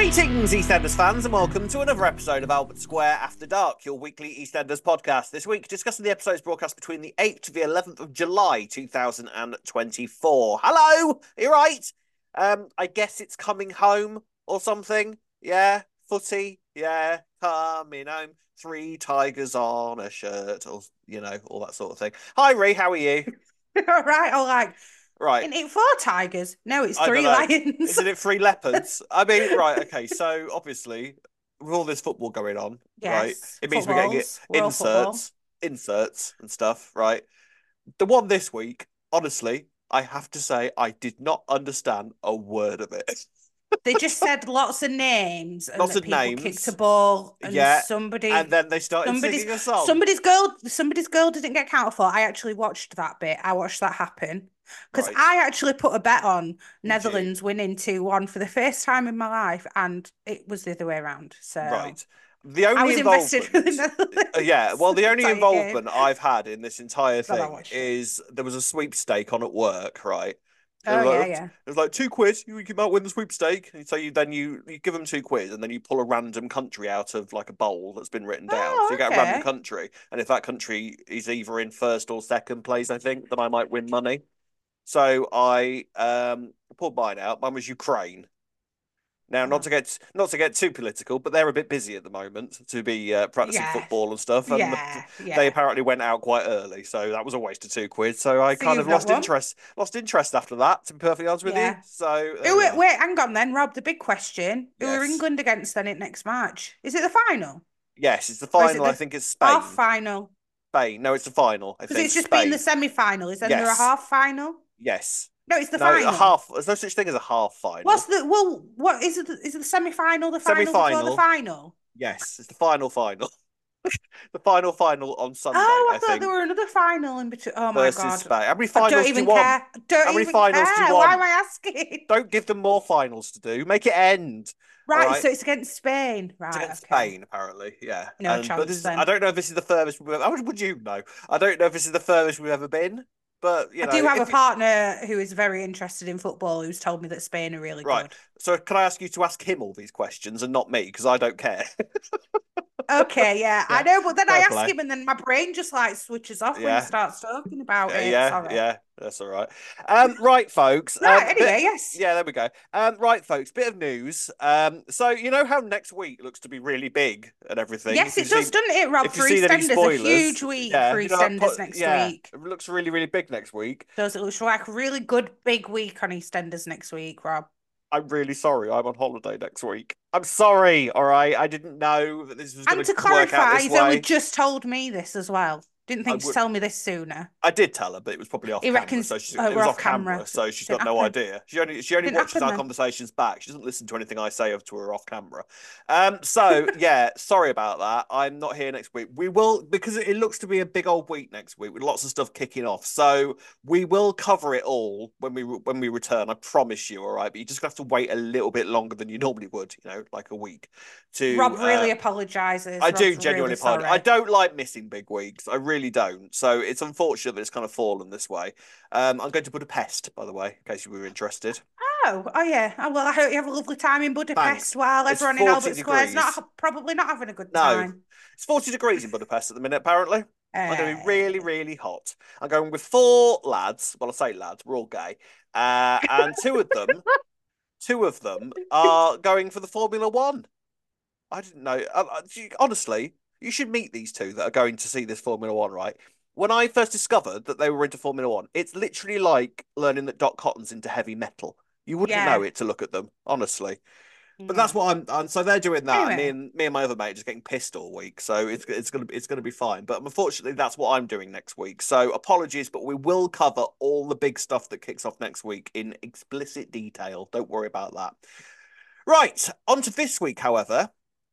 Greetings, EastEnders fans, and welcome to another episode of Albert Square After Dark, your weekly EastEnders podcast. This week, discussing the episodes broadcast between the 8th to the 11th of July, 2024. Hello! Are you right? I guess it's coming home or something. Yeah, footy. Yeah, coming home. 3 tigers on a shirt, or, all that sort of thing. Hi, Ree, how are you? All right, all right. Right. Isn't it 4 tigers? No, it's I don't 3 know. lions. Isn't it 3 leopards? I mean, right, okay, so obviously, with all this football going on, right, Yes, it means we're getting footballs, world football. inserts and stuff, right? The one this week, honestly, I have to say, I did not understand a word of it. They just said lots of names and Lots that of people kicked a names, ball and yeah, and then they started somebody's singing a song. somebody's goal didn't get counted for. I actually watched that bit. I watched that happen. Because Right, I actually put a bet on did you? Netherlands winning 2-1 for the first time in my life, and it was the other way around. So Right. The I only was invested with the involvement, yeah, Netherlands well, the the only entire game. involvement I've had in this entire But I thing watched it. is there was a sweepstake on at work, right? It Oh was yeah, like, yeah. it was like £2. You might win the sweepstake. And so you give them £2, and then you pull a random country out of like a bowl that's been written down. So you Oh, get a random okay. country, and if that country is either in first or second place, I think, then I might win money. So I pulled mine out. Mine was Ukraine. Now, not Oh. to get too political, but they're a bit busy at the moment to be practicing Yeah, football and stuff, and yeah, they yeah. apparently went out quite early, so that was a waste of £2. So I So kind you've of not won? lost interest after that. To be perfectly honest with you, Yeah. so there Who? we are. Wait, hang on then, Rob. The big question: who are Yes, England against then in next March? Is it the final yes, it's the or is it final. I the think it's half Spain. final? Spain. No, it's the final. I Because think it's just been the Spain. semi-final. Is then there a Yes, half final? yes. No, it's the No, a final. half. There's no such thing as a half What's final. the well? What is it? Is it the semi-final? The final before the Semi-final. final? Yes, it's the final final. The final on Sunday, Oh, I I thought there think, were another final in between. Oh my versus God, Spain. How many I don't finals do you even want? care. I don't How many even finals do you care. Why am want? I asking? Don't give them more finals to do. Make it end. All Right, right. so it's against Spain. It's Right, against okay. Spain, apparently. Yeah. No But chance this is, I then. don't know if this is the furthest we've ever, how would you know? I don't know if this is the furthest we've ever been, but I do have a partner who is very interested in football who's told me that Spain are really right. good. So can I ask you to ask him all these questions and not me? Because I don't care. Okay, yeah, I Yeah. know, but then I Fair ask play. him and then my brain just like switches off when he Yeah. starts talking about it. Yeah, Sorry. yeah, that's all right. Right, folks. Right, anyway, yes. Yeah, there we go. Right, folks. Bit of news. So you know how next week looks to be really big and everything. Yes, it does, doesn't it, Rob, If you've for seen any EastEnders? A spoilers, huge week yeah, for EastEnders next yeah, week. it looks really, really big next week. Does it looks like a really good big week on EastEnders next week, Rob? I'm really sorry. I'm on holiday next week. I'm sorry. All right, I didn't know that this was And going to to work out clarify, this he's only way. just told me this as well. Didn't I think to would. tell me this sooner. I did tell her, but it was probably off He camera. reckons, So oh, it we're was off off camera, camera. so she's Didn't got no happen. idea. She only Didn't watches happen our then. conversations back. She doesn't listen to anything I say to her off camera. So yeah, sorry about that. I'm not here next week. We will because it looks to be a big old week next week with lots of stuff kicking off. So we will cover it all when we return. I promise you. All right, but you just have to wait a little bit longer than you normally would. Like a week to Rob really apologizes. I do Rob's genuinely really apologize. I sorry. don't like missing big weeks. I really don't. So it's unfortunate that it's kind of fallen this way. I'm going to Budapest, by the way, in case you were interested. Oh yeah. Oh, well, I hope you have a lovely time in Thanks. Budapest while It's everyone in 40 Albert Square is degrees. not probably not having a good No, time. it's 40 degrees in Budapest at the minute, apparently. I'm going to be really, Eh. really hot. I'm going with 4 lads. Well, I say lads, we're all gay. And two of them are going for the Formula One. I didn't know. Honestly, you should meet these two that are going to see this Formula One, right? When I first discovered that they were into Formula One, it's literally like learning that Doc Cotton's into heavy metal. You wouldn't know Yeah. it to look at them, honestly. But that's Yeah. what so they're doing that, and me Anyway, and me and my other mate are just getting pissed all week. So it's gonna be fine. But unfortunately, that's what I'm doing next week. So apologies, but we will cover all the big stuff that kicks off next week in explicit detail. Don't worry about that. Right, on to this week, however.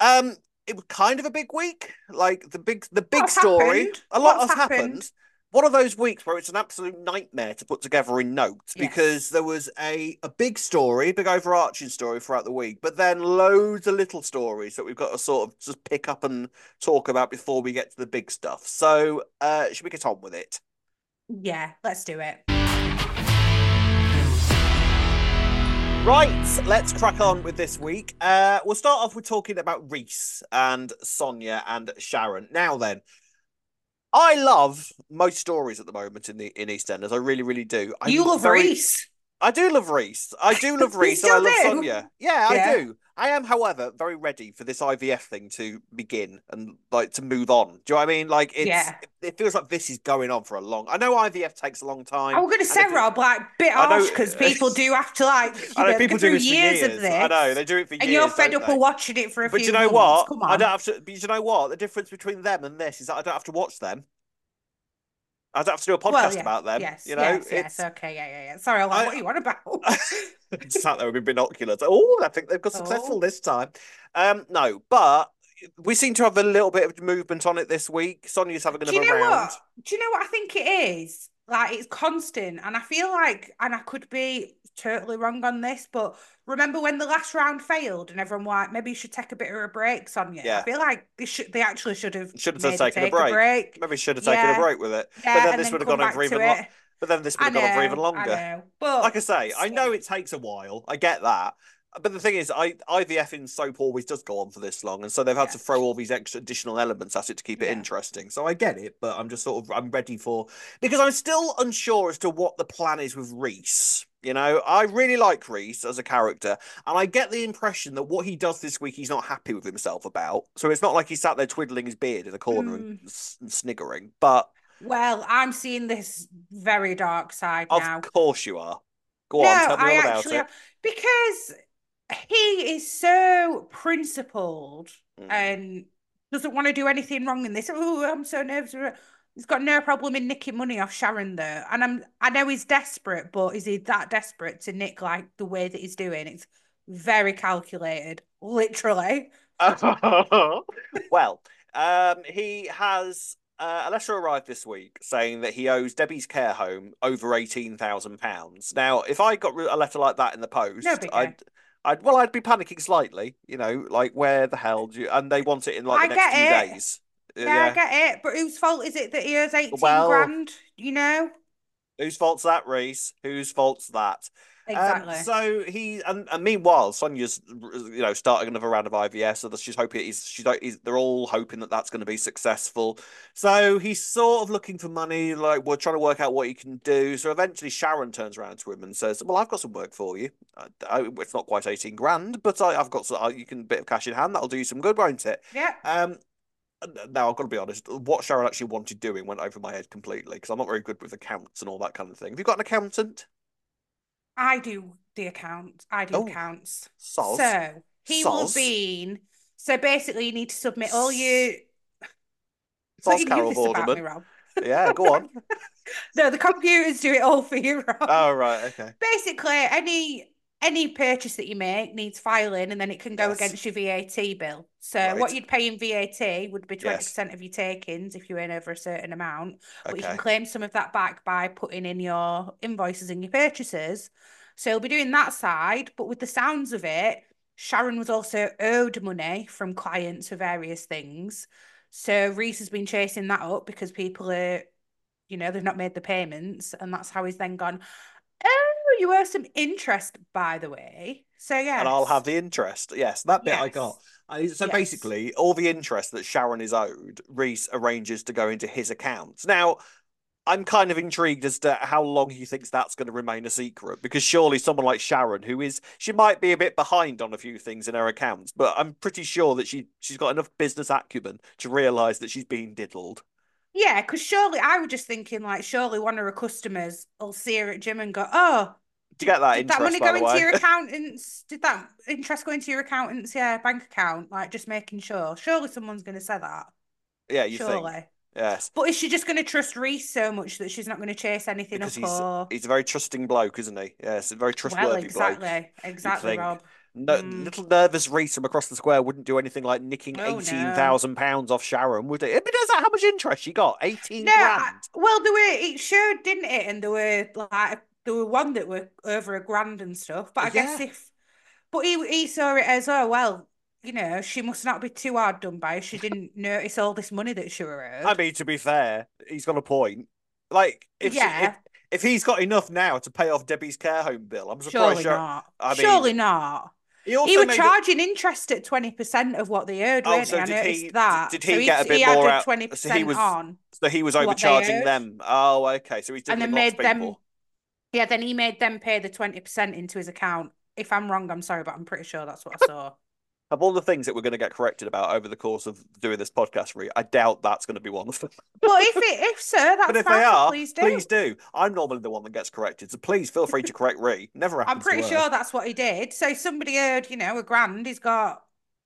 It was kind of a big week. Like the big what's story. happened? A lot What's has happened. happened? One of those weeks where it's an absolute nightmare to put together in notes because Yes. there was a big story, big overarching story throughout the week, but then loads of little stories that we've got to sort of just pick up and talk about before we get to the big stuff. So, should we get on with it? Yeah, let's do it. Right, let's crack on with this week. We'll start off with talking about Reese and Sonia and Sharon. Now then, I love most stories at the moment in EastEnders. I really, really do. You love Reese. I do love Reese. I do love You Reese, and I still love do? Sonia. Yeah, I Yeah. do. I am, however, very ready for this IVF thing to begin and like to move on. Do you know what I mean? Like Yeah. it feels like this is going on for a long. I know IVF takes a long I time, was going to and say, if it, Rob, like, bit I know, harsh because people do have to, like, I know go people do through this for years of years. I know this, they do it for and you're years, fed don't up of they? watching it for a But you few know months. what? Come I don't on. have to. But you know what? The difference between them and this is that I don't have to watch them. I don't have to do a Well, podcast yeah. about them. Yes, You know, yes. Okay, yeah. Sorry, I'm like, I what are you on about? just sat there with binoculars. Oh, I think they've got successful Oh. this time. No, but we seem to have a little bit of movement on it this week. Sonia's having Do you another know what? round. Do you know what I think it is? Like it's constant, and I feel like, and I could be totally wrong on this, but remember when the last round failed, and everyone was like, maybe you should take a bit of a break, Sonia. I Yeah, feel like they actually should have should have made her taken a take a break. break. Maybe should have taken a Yeah, break with it. But yeah, then and this then would have come gone on for back to even it. But then this would have gone on for even I longer. know, Like I but say, I know still, it takes a while. I get that. But the thing is, IVF in soap always does go on for this long, and so they've had yeah, to throw all these extra additional elements at it to keep it yeah. interesting. So I get it, but I'm just I'm ready for because I'm still unsure as to what the plan is with Reese. You know, I really like Reese as a character, and I get the impression that what he does this week he's not happy with himself about. So it's not like he sat there twiddling his beard in a corner and, Mm. and sniggering. But Well, I'm seeing this very dark side of now. course you are. Go No, on, tell me I all about actually it. have, because he is so principled Mm. and doesn't want to do anything wrong in this. Oh, I'm so nervous. He's got no problem in nicking money off Sharon though. And I know he's desperate, but is he that desperate to nick like the way that he's doing? It's very calculated, literally. Well, he has a letter arrived this week saying that he owes Debbie's care home over £18,000. Now, if I got a letter like that in the No post, biggie. I'd be panicking slightly. You know, like where the hell do you? And they want it in like the I next get few it. days. Yeah, I Yeah. get it. But whose fault is it that he owes 18 Well, grand? You know? whose fault's that, Reese? Whose fault's that? Exactly. So and meanwhile, Sonia's starting another round of IVF, so that she's hoping they're all hoping that that's going to be successful. So he's sort of looking for money, like we're trying to work out what he can do. So eventually, Sharon turns around to him and says, "Well, I've got some work for you. It's not quite 18 grand, but I've got you can bit of cash in hand. That'll do you some good, won't it?" Yeah. Um, Now I've got to be honest. What Sharon actually wanted doing went over my head completely because I'm not very good with accounts and all that kind of thing. Have you got an accountant? I do the accounts. I do Oh, accounts. soz, So he will have soz, been. So basically, you need to submit all your. So soz. you knew Carol this about me, Vorderman. Rob. Yeah, go on. No, the computers do it all for you, Rob. Oh right, okay. Basically, any purchase that you make needs filing, and then it can go Yes, against your VAT bill. So what right. you'd pay in VAT would be Yes, 20% of your takings if you earn over a certain amount, but you can okay. claim some of that back by putting in your invoices and your purchases. So you'll be doing that side, but with the sounds of it, Sharon was also owed money from clients for various things. So Reese has been chasing that up because people are, they've not made the payments, and that's how he's then gone, oh, you owe some interest, by the way. So And I'll yes, have the interest. Yes, that bit I got. yes, So yes. basically, all the interest that Sharon is owed, Reese arranges to go into his account. Now, I'm kind of intrigued as to how long he thinks that's going to remain a secret because surely someone like Sharon, she might be a bit behind on a few things in her accounts, but I'm pretty sure that she's got enough business acumen to realise that she's being diddled. Yeah, because surely I was just thinking, like, surely one of her customers will see her at gym and go, oh, Do you get that did that interest, money by go the into way? your accountants? Did that interest go into your accountant's, yeah, bank account? Like, just making sure. Surely someone's going to say that. Yeah, you think? Surely. Yes, But is she just going to trust Reese so much that she's not going to chase anything because up or? he's a very trusting bloke, isn't he? Yes, a very Well, trustworthy bloke. exactly. You'd Exactly, think. Rob. No, Mm. little nervous Reese from across the square wouldn't do anything like nicking Oh, eighteen no. thousand pounds off Sharon, would it? But is that how much interest she got? No, 18 grand. well, there were it showed, didn't it? And there were one that were over a grand and stuff. But I guess Yeah. but he saw it as, oh well, she must not be too hard done by. She didn't notice all this money that she were I owed. mean, to be fair, he's got a point. Like, if she, if Yeah, if he's got enough now to pay off Debbie's care home bill, I'm surprised. Surely not. I mean, Surely not. he He also were made it. charging interest at 20% of what they owed, Oh, weren't he? so I did noticed he? that. Did So he get a he bit more added out? So he 20% was. on So he was to what they overcharging owed. them. Oh, okay. So he's And diddling then lots of made them, people. yeah, then he made them pay the 20% into his account. If I'm wrong, I'm sorry, but I'm pretty sure that's what I saw. Of all the things that we're going to get corrected about over the course of doing this podcast, Ree, I doubt that's going to be one of them. But if so, But that's if they fine. are, Please do. please do. I'm normally the one that gets corrected, so please feel free to correct Ree. Never I'm happens to pretty her. sure that's what he did. So somebody owed, £1,000. He's got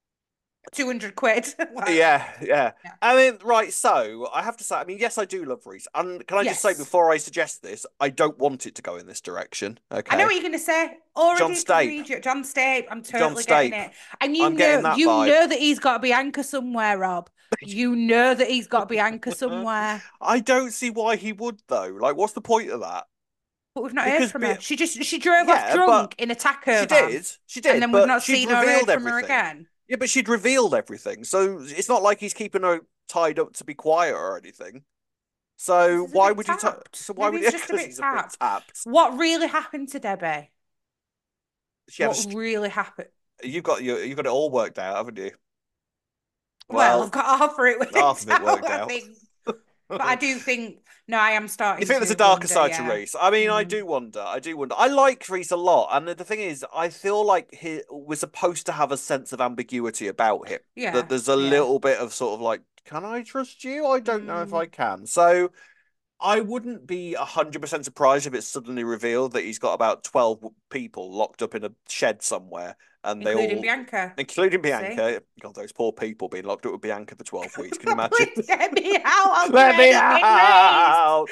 200 quid. Yeah, yeah. Yeah. I mean, right, so I have to say, I mean, yes, I do love Reese. And can I just say Yes. before I suggest this, I don't want it to go in this direction. I know Okay. what you're gonna say. John Already can Stape. read you. John Stape. I'm John totally getting Stape. it. And I'm getting that you vibe. know that he's got to be anchor somewhere, Rob. You know that he's got to be anchor somewhere. I don't see why he would though. Like, what's the point of that? But we've not heard Because from her. She drove off yeah, but drunk in a taco she van, she and did, then we've but not she'd seen or heard revealed from her everything. again. Yeah, but she'd revealed everything. So it's not like he's keeping her tied up to be quiet or anything. So He's a why bit would you? tapped. So why Maybe would he's you? just a Because bit he's a bit tapped. tapped. What really happened to Debbie? She had a. What really happened? You've got it all worked out, haven't you? Well, I've Well, got half of it half worked of it out, worked I out. think. But I do think, no, I am You starting think there's a to darker wonder, side to yeah. Reese? I mean, I Mm, do wonder. I do wonder. I like Reese a lot, and the thing is, I feel like we're supposed to have a sense of ambiguity about him. That yeah, there's a yeah. little bit of sort of like, can I trust you? I don't know if I Mm. can. So I wouldn't be 100% surprised if it's suddenly revealed that he's got about 12 people locked up in a shed somewhere, and they Including all, Bianca. including See? Bianca. God, those poor people being locked up with Bianca for 12 weeks. Can you imagine? Please get me out. I'll do Let me anything, Reese. out!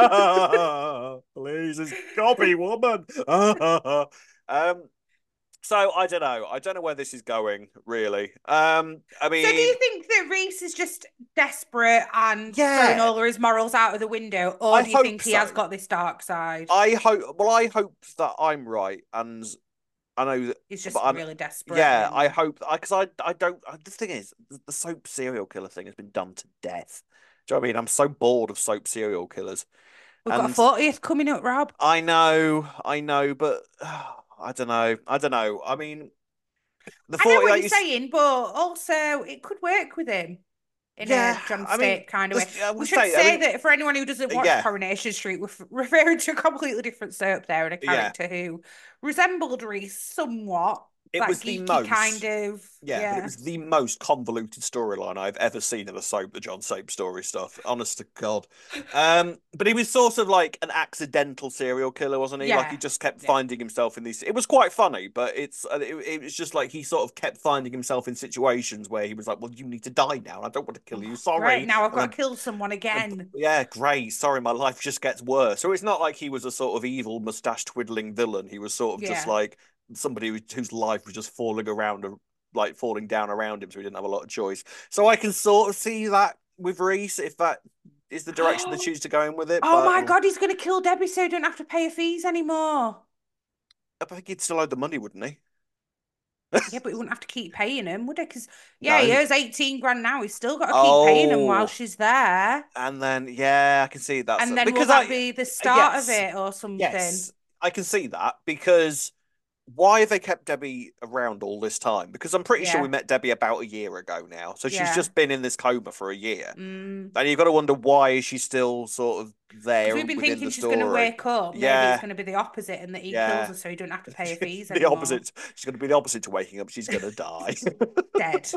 Ah, please, this gobby woman. Um, so I don't know. I don't know where this is going, really. I So do mean, you think that Reese is just desperate and throwing yeah, all of his morals out of the window, or I do you hope think he has so. got this dark side? I hope. Well, I hope that I'm right, and I know that. He's But just really desperate yeah, I and hope because I don't. The thing is, the soap serial killer thing has been done to death. Do you know what I mean? I'm so bored of soap serial killers, we've got a and 40th coming up, Rob. I know, but I don't know. I don't know. I mean, the I know 40 what that you're you, saying, but also it could work with him in yeah. a John I mean, Stape kind of way. I'm gonna We should say. I say mean, that for anyone who doesn't watch yeah, Coronation Street, we're referring to a completely different soap there and a yeah. character who resembled Reese somewhat. It That was the geeky kind most. of, Yeah, but it yeah. was the most convoluted storyline I've ever seen in a soap, the John Soap story stuff. Honest to God. But he was sort of like an accidental serial killer, wasn't he? Like he Yeah. just kept Yeah. finding himself in these. It was quite funny, but it was just like he sort of kept finding himself in situations where he was like, "Well, you need to die now. And I don't want to kill you. Oh, great. Sorry." Now I've And got then to kill someone again. yeah, great. Sorry, my life just gets worse. So it's not like he was a sort of evil mustache twiddling villain. He was sort of just Yeah. like somebody whose life was just falling around, like falling down around him, so he didn't have a lot of choice. So I can sort of see that with Reese if that is the direction they choose to go in with it. Oh But my God, he's going to kill Debbie so he don't have to pay her fees anymore. I think he'd still owe the money, wouldn't he? Yeah, but he wouldn't have to keep paying him, would he? Because, yeah, he No. owes 18 grand now. He's still got to keep paying him while Oh, she's there. and then yeah, I can see that And then will because that be the start of yes, it or something? yes, I can see that because why have they kept Debbie around all this time? Because I'm pretty sure we Yeah, met Debbie about a year ago now. So she's yeah. just been in this coma for a year. Mm. And you've got to wonder why is she still sort of Because there we've been within thinking the she's going to story. wake up. Maybe it's Yeah, going to be the opposite and that he kills yeah. her so he don't have to pay her fees The anymore. opposite. She's going to be the opposite to waking up. She's going to die. Dead.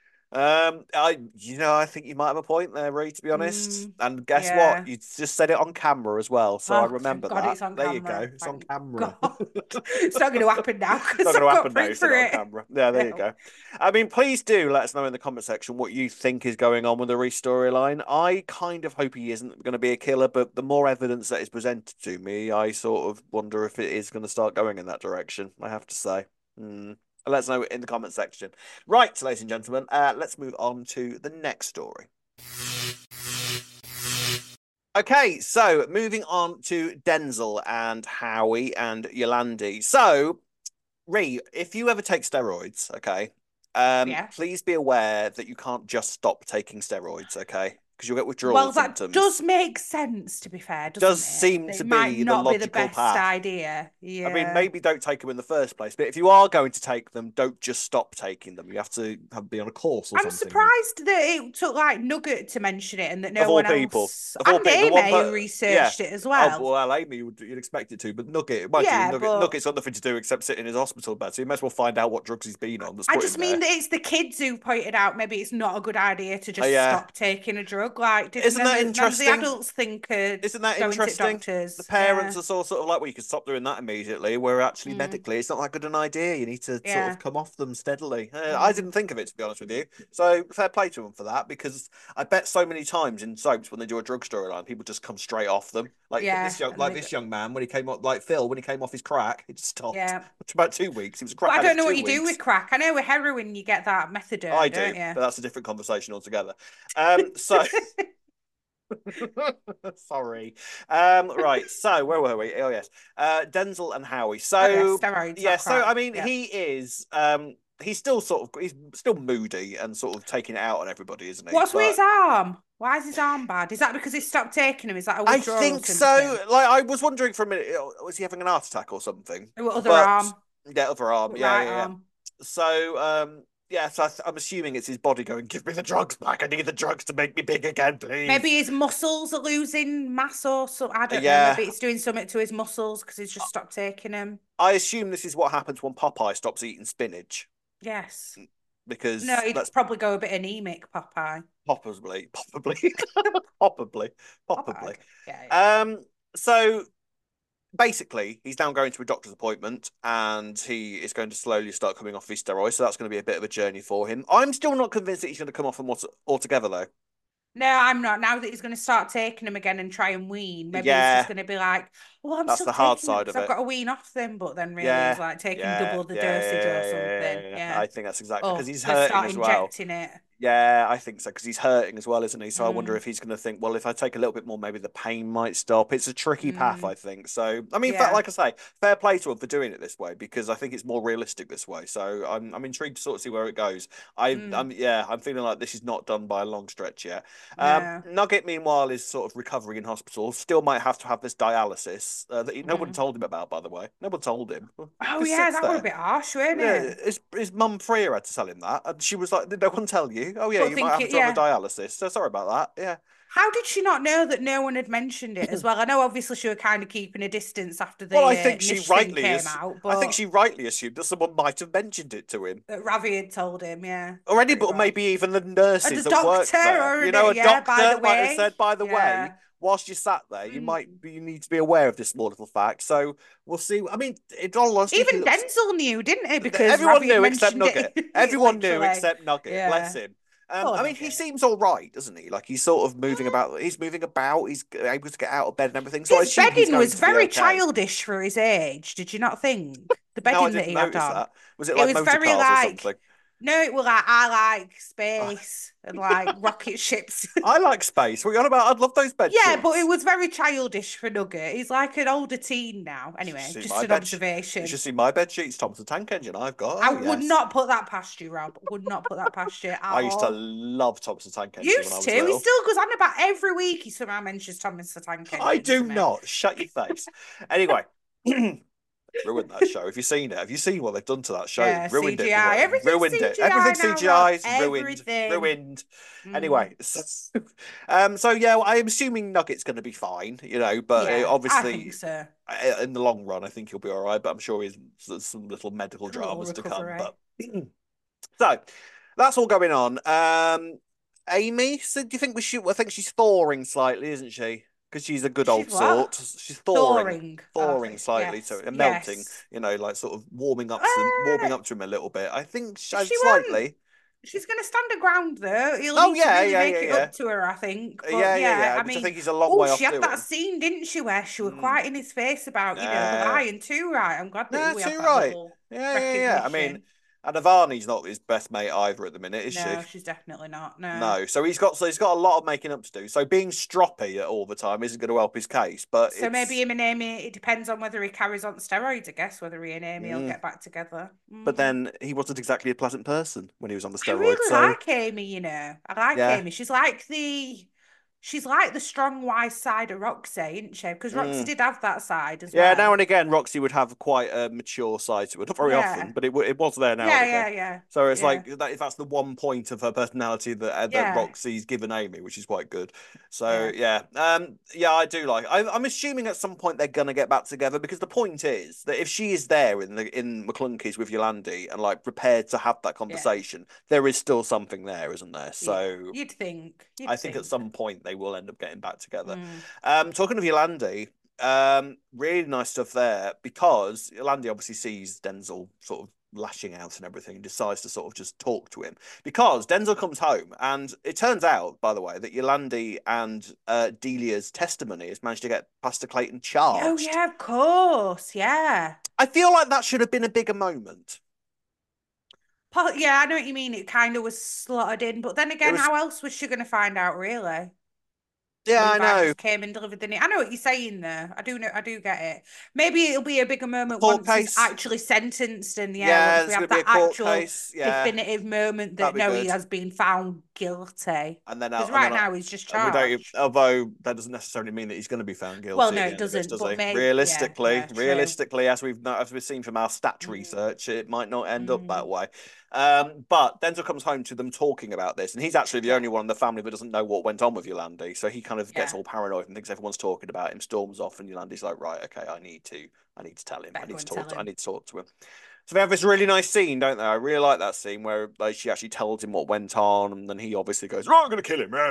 I think you might have a point there, Ree, to be honest. Mm. And guess what? Yeah. You just said it on camera as well, so I Oh, thank remember God that. it's on There you go. camera. It's on Thank camera. God. It's not going to happen now It's not because going to I've got happen now. You proof said for it on it. camera. Yeah, there you No. go. I mean, please do let us know in the comment section what you think is going on with the Reese storyline. I kind of hope he isn't going to be a killer, but the more evidence that is presented to me, I sort of wonder if it is going to start going in that direction. I have to say. Let us know in the comment section. Right, ladies and gentlemen, let's move on to the next story. Okay, so moving on to Denzel and Howie and Yolandi. So, Ree, if you ever take steroids, okay, Yeah. please be aware that you can't just stop taking steroids, okay? because you'll get withdrawal Well, that symptoms. does make sense, to be fair, It does doesn't it? seem to It might be the not be the logical best path. idea. I mean, Yeah. maybe don't take them in the first place, but if you are going to take them, don't just stop taking them. You have to be on a course or I'm something. surprised that it took like Nugget to mention it and that no Of all one people, else, of all and people, the one Amy who yeah. researched it as Oh, well. well, Amy, you'd expect it to, but Nugget, mind you, Yeah, but Nugget's got nothing to do except sit in his hospital bed, so you might as well find out what drugs he's been on that's I put just him mean there. that it's the kids who pointed out maybe it's not a good idea to just Yeah. stop taking a drug. Like, Isn't that none of interesting? the adults think Isn't that going to interesting? doctors. The parents Yeah. are sort of like, well, you can stop doing that immediately. Where actually, Mm, medically, it's not that good an idea. You need to sort yeah. of come off them steadily. I Mm. didn't think of it, to be honest with you. So fair play to them for that, because I bet so many times in soaps when they do a drug storyline, people just come straight off them. Like Yeah. this young man when he came up, like Phil when he came off his crack, it stopped. Yeah. It's about 2 weeks. He was a But crack I don't addict know for what 2 you do weeks. with crack. I know with heroin you get that methadone, I don't do, you? but that's a different conversation altogether. So sorry. Right. So where were we? Oh yes. Denzel and Howie. Oh yeah, So steroids, yeah. not So crack. I mean, Yeah. he is. He's still he's still moody and sort of taking it out on everybody, isn't he? What's with his But arm? Why is his arm bad? Is that because he stopped taking him? Is that a I withdrawal think so. symptom? Like I was wondering for a minute, was he having an heart attack or something? What other But arm? yeah, other arm. Yeah, Right yeah, yeah. arm. So yeah, so I'm assuming it's his body going, give me the drugs back. I need the drugs to make me big again, please. Maybe his muscles are losing mass or so. I don't know. Yeah, Maybe it's doing something to his muscles because he's just stopped taking them. I assume this is what happens when Popeye stops eating spinach, Yes. No, because he'd that's probably go a bit anemic, Popeye. possibly, Popeye. possibly. Yeah, yeah. So basically, he's now going to a doctor's appointment, and he is going to slowly start coming off his steroids. So that's going to be a bit of a journey for him. I'm still not convinced that he's going to come off them altogether, though. No, I'm not. Now that he's going to start taking them again and try and wean, maybe he's Yeah, just going to be like, "Well, I'm that's still the hard taking them side because of I've it. got to wean off them." But then really, he's Yeah, like taking yeah, double the yeah, dosage or yeah, something. yeah, yeah. Yeah. I think that's exactly because Oh, he's going to hurting start as well. injecting it. Yeah, I think so because he's hurting as well, isn't he? So I wonder Mm, if he's going to think, well, if I take a little bit more, maybe the pain might stop. It's a tricky path, mm, I think. So I mean, yeah. like I say, fair play to him for doing it this way, because I think it's more realistic this way. So I'm intrigued to sort of see where it goes. Mm, I'm feeling like this is not done by a long stretch yet. no. Nugget, meanwhile, is sort of recovering in hospital. Still might have to have this dialysis no one Mm. told him about, by the way. No one told him. Oh Just yeah, sits that were a there. bit harsh, weren't Yeah, it? his mum Freya had to tell him that, and she was like, "Did no one tell you? Oh yeah, But you might think have it, to have a yeah. dialysis. So sorry about that." Yeah, How did she not know that no one had mentioned it as well? I know obviously she was kind of keeping a distance after well, the Nish thing came out, I think but she rightly assumed that someone might have mentioned it to him, that Ravi had told him, yeah. or Pretty anybody, bad. maybe even the And the nurses that doctor worked there. or You know, a yeah, by the doctor might have way. said, "By the way, Yeah. whilst you sat there, Mm. you need to be aware of this small little fact." So we'll see. I mean, in all honesty, he Even looks. Denzel knew, didn't he? Because Everyone Ravi had knew except mentioned Nugget. it Everyone knew literally. except Nugget. Bless Yeah. him. Poor I mean, he Nugget. seems all right, doesn't he? Like he's sort of moving Mm. about. He's moving about. He's able to get out of bed and everything. So I His assume he's bedding going was to be very okay. childish for his age. Did you not think? The No, I bedding that didn't he had notice on. that. Was it It like was motor very cars or like, something? no, it was like, I like space and like rocket ships. I like space. What are you on about? I'd love those bed Yeah, but it sheets. was very childish for Nugget. He's like an older teen now. You should Anyway, see just my an You observation. should see my bed sheets. Thompson Tank Engine. I've got. I Oh would yes. not put that past you, Rob. Would not put that past you at I used to all. love Thompson Tank Engine when I Used was to. He little. still goes on about every week. He somehow mentions Thomas the Tank I Engine do to me. not. Shut your face. Anyway. Ruined that show. Have you seen it? Have you seen what they've done to that show? Yeah, Ruined it. CGI. Everything's Ruined it. CGI Everything now, Rob. CGI is ruined. Everything. Ruined. Mm. Anyway, so yeah, well, I'm assuming Nugget's going to be fine, but Yeah, I think obviously so. in the long run, I think he'll be all right. But I'm sure he's some little medical A little dramas to come. recovery. But so that's all going on. Amy, so do you think we should? I think she's thawing slightly, isn't she? Because she's a good She's old what? sort. She's thawing, Thawing. thawing Okay. slightly Yes. to and melting. Yes. Like sort of warming Uh, up to him a little bit. I think she won't. slightly. She's going to stand her ground though. He'll Oh need to yeah, really yeah, make yeah, it yeah, up to her, I think. But yeah, yeah, yeah, yeah. I Which I mean, think he's a long oh, way she off had that doing. scene, didn't she, where she was Mm. quite in his face about, her Yeah, lying too, right? I'm glad that no, we had too that right. little Yeah, yeah, yeah. I mean, recognition. and Avani's not his best mate either at the minute, is she? No, she's definitely not. No. No, so he's got a lot of making up to do. So being stroppy all the time isn't going to help his case. But So maybe it's him and Amy, it depends on whether he carries on steroids, I guess, whether he and Amy will mm. get back together. But then he wasn't exactly a pleasant person when he was on the I steroids. really So like Amy, I like yeah, Amy. She's like the she's like the strong, wise side of Roxy, isn't she? Because Roxy Mm. did have that side as Yeah, now well. and again, Roxy would have quite a mature side to it. Not very often, Yeah. but it was there now and Yeah, again. yeah, yeah. So it's Yeah. like that's the one point of her personality that Yeah. Roxy's given Amy, which is quite good. So Yeah. yeah, I do like. I'm assuming at some point they're gonna get back together because the point is that if she is there in McClunky's with Yolandi and like prepared to have that Yeah. conversation, there is still something there, isn't there? Yeah. So You'd think. You'd I think at think. some point they will end up getting back together. Mm. Talking of Yolandi, really nice stuff there because Yolandi obviously sees Denzel sort of lashing out and everything and decides to sort of just talk to him because Denzel comes home and it turns out, by the way, that Yolandi and Delia's testimony has managed to get Pastor Clayton Oh, charged. yeah, of course. Yeah. I feel like that should have been a bigger moment. Yeah, I know what you mean. It kind of was slotted in, but then It again, was, how else was she going to find out, really? yeah, I Levi know. just came and delivered the news. I know what you're saying there. I do know. I do get it. Maybe it'll be a bigger moment Court once he's case. actually sentenced, and yeah, Yeah, once we there's going have to be a that court actual case. Yeah, definitive moment that'd that be no, he good. has been found guilty. And then Because and then right now he's just we don't. charged. Although that doesn't necessarily mean that he's going to be found Well, guilty at no, the it end of this, doesn't. does But he? maybe, yeah, Realistically, yeah, true. realistically, as we've seen from our stat Mm, research, it might not end up that mm, way. But Denzel comes home to them talking about this, and he's actually the yeah, only one in the family that doesn't know what went on with Yolandi. So he kind of gets yeah. all paranoid and thinks everyone's talking about him, storms off, and Yolandi's like, right, okay, I need to tell him, Better go and tell I him. need to talk to him. So they have this really nice scene, don't they? I really like that scene where like she actually tells him what went on, and then he obviously goes, "Right, I'm going to kill him."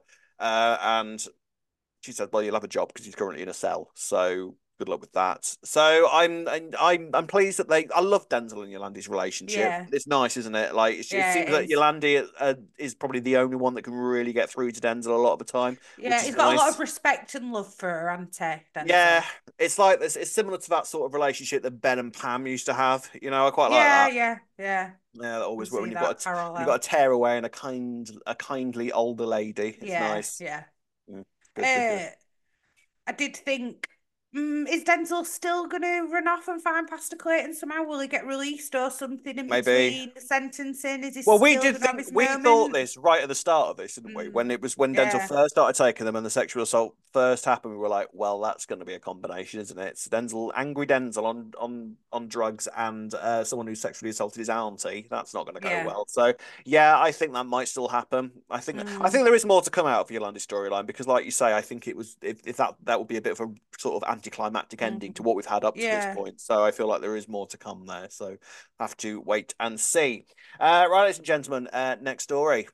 And she said, "Well, you'll have a job because he's currently in a cell. So good luck with that." So I'm pleased that I love Denzel and Yolandi's relationship. Yeah, It's nice, isn't it? Like it yeah, seems it that is. Yolandi is probably the only one that can really get through to Denzel a lot of the time, which Yeah, is he's got a lot of nice. respect and love for her, Auntie Yeah, Denzel. it's like this. It's similar to that sort of relationship that Ben and Pam used to have. I quite like Yeah, that. yeah, yeah. Yeah, that Can always work see when that when you've got parallel. to tear away and a kindly older lady. It's Yeah, nice. yeah. Mm, good, good, good. Uh, I did think, is Denzel still going to run off and find Pastor Clayton somehow? Will he get released or something in Maybe. between the sentencing? Is he Well, we still did going to have think his we thought moment? this right at the start of this, didn't we? Mm, When Denzel yeah, first started taking them and the sexual assault first happened, we were like, well, that's going to be a combination, isn't it? It's angry Denzel on drugs and someone who sexually assaulted his auntie. That's not going to go yeah. well. So yeah, I think that might still happen. I Mm, think there is more to come out of Yolanda's storyline because, like you say, I think it was if that would be a bit of a sort of anticlimactic ending to mm, what we've had up to this yeah. point. So I feel like there is more to come there. So have to wait and see. Right, ladies and gentlemen, next story.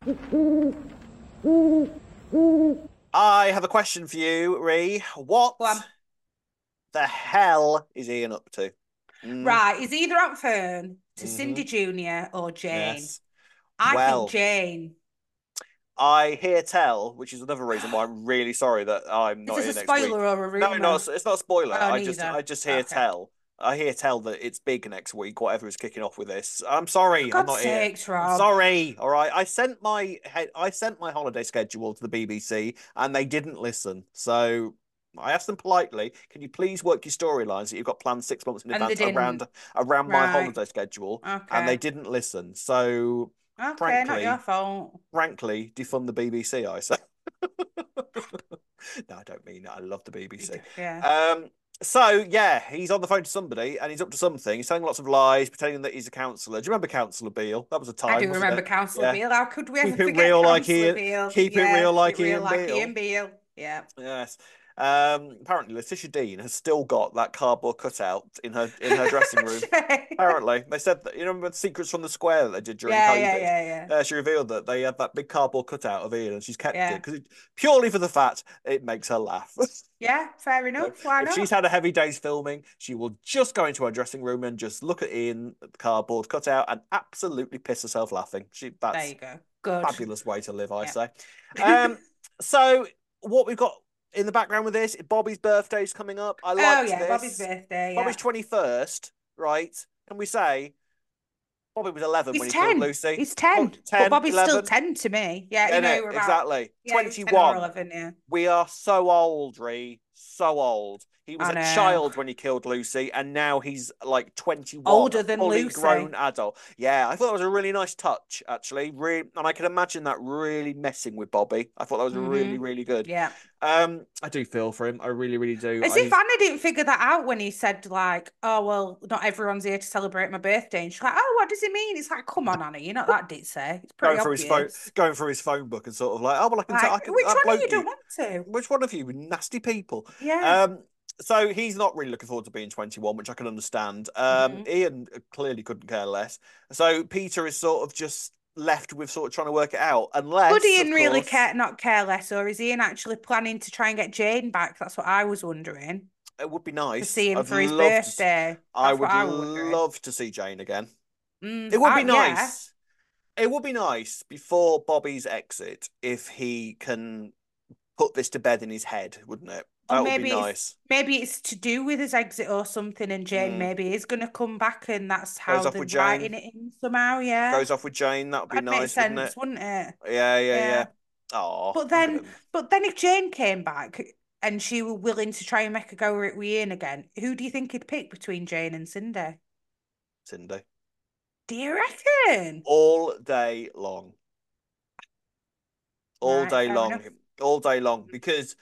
I have a question for you, Ree. Go What on. the hell is Ian up to? Mm, Right, is either on phone to hmm Cindy Jr. or Jane? Yes. I think Well, Jane. I hear tell, which is another reason why I'm really sorry that I'm Is not this a here next week. spoiler or a No, rumor? it's not a spoiler. Oh, I neither. just hear Okay. tell. I hear tell that it's big next week, whatever is kicking off with this. I'm For sorry, I'm God's not here. sakes, I'm Rob. sorry. All right. I sent my holiday schedule to the BBC and they didn't listen. So I asked them politely, can you please work your storylines that you've got planned 6 months in And they advance didn't. around my Right. holiday schedule? And they Okay. didn't listen. So Okay, not your frankly, fault. defund the BBC, I say. No, I don't mean that. I love the BBC. Yeah. Um, so yeah, he's on the phone to somebody and he's up to something. He's telling lots of lies, pretending that he's a counsellor. Do you remember Counsellor Beale? That was a I time, do wasn't remember it? Councillor Yeah. Beale. How could we ever Keep it forget real like Councillor Ian. Beale? Keep it Yeah, real keep it like real Ian like Beale. Ian Beale. Yeah. Yes. Apparently Letitia Dean has still got that cardboard cutout in her dressing room. Okay. Apparently, they said that the Secrets from the Square that they did during Yeah, yeah, COVID. yeah, yeah. She revealed that they had that big cardboard cutout of Ian, and she's kept it Yeah. because purely for the fact it makes her laugh. Yeah, fair So enough. Why if she's not? had a heavy day's filming, she will just go into her dressing room and just look at Ian, at the cardboard cutout, and absolutely piss herself laughing. There That's you go. Good. fabulous way to live, I Yeah. say. Um, so what we've got in the background with this, Bobby's birthday's coming up. I Oh liked yeah, Bobby's this. birthday, Bobby's yeah. 21st, right? Can we say Bobby was 11 He's when he killed 10. Lucy? He's 10. But 10, Bobby's still 11. 10 to me. Yeah, Yeah, no, we're about, exactly. yeah, he's 10 or 21. 11, yeah. We are so old, Ree. So old. He was I a know. child when he killed Lucy, and now he's like 21, a Older than fully Lucy. grown adult. Yeah, I thought that was a really nice touch, actually. Really, and I can imagine that really messing with Bobby. I thought that was really, Mm-hmm. really good. Yeah. I do feel for him. I really, really do. As if Anna didn't figure that out when he said, like, oh, well, not everyone's here to celebrate my birthday. And she's like, oh, what does it mean? It's like, come on, Anna, you're not that ditzy. It's pretty obvious. going through his phone book and sort of like, oh well, I Like, can which that one of bloke you don't you. want to? Which one of you nasty people? Yeah. Um, so he's not really looking forward to being 21, which I can understand. Mm-hmm. Ian clearly couldn't care less. So Peter is sort of just left with sort of trying to work it out, Could unless, Ian of really course, care, not care less, or is Ian actually planning to try and get Jane back? That's what I was wondering. it would be To nice. see him for his birthday. I That's what would I was wondering. love to see Jane again. Mm, It would be yeah. nice. It would be nice before Bobby's exit if he can put this to bed in his head, wouldn't it? Or That would be nice. maybe it's to do with his exit or something, and Jane Mm. maybe is gonna come back, and that's Goes how off they're with Jane. writing it in somehow. Yeah, Goes off with Jane. That would be that'd make nice, wouldn't sense, it? wouldn't it? Yeah, yeah, yeah. Yeah. Oh, But I'm then, gonna but then if Jane came back and she were willing to try and make a go at it with Ian again, who do you think he'd pick between Jane and Cindy? Cindy Do you reckon? all day long, all Right, day fair long, enough. all day long. Because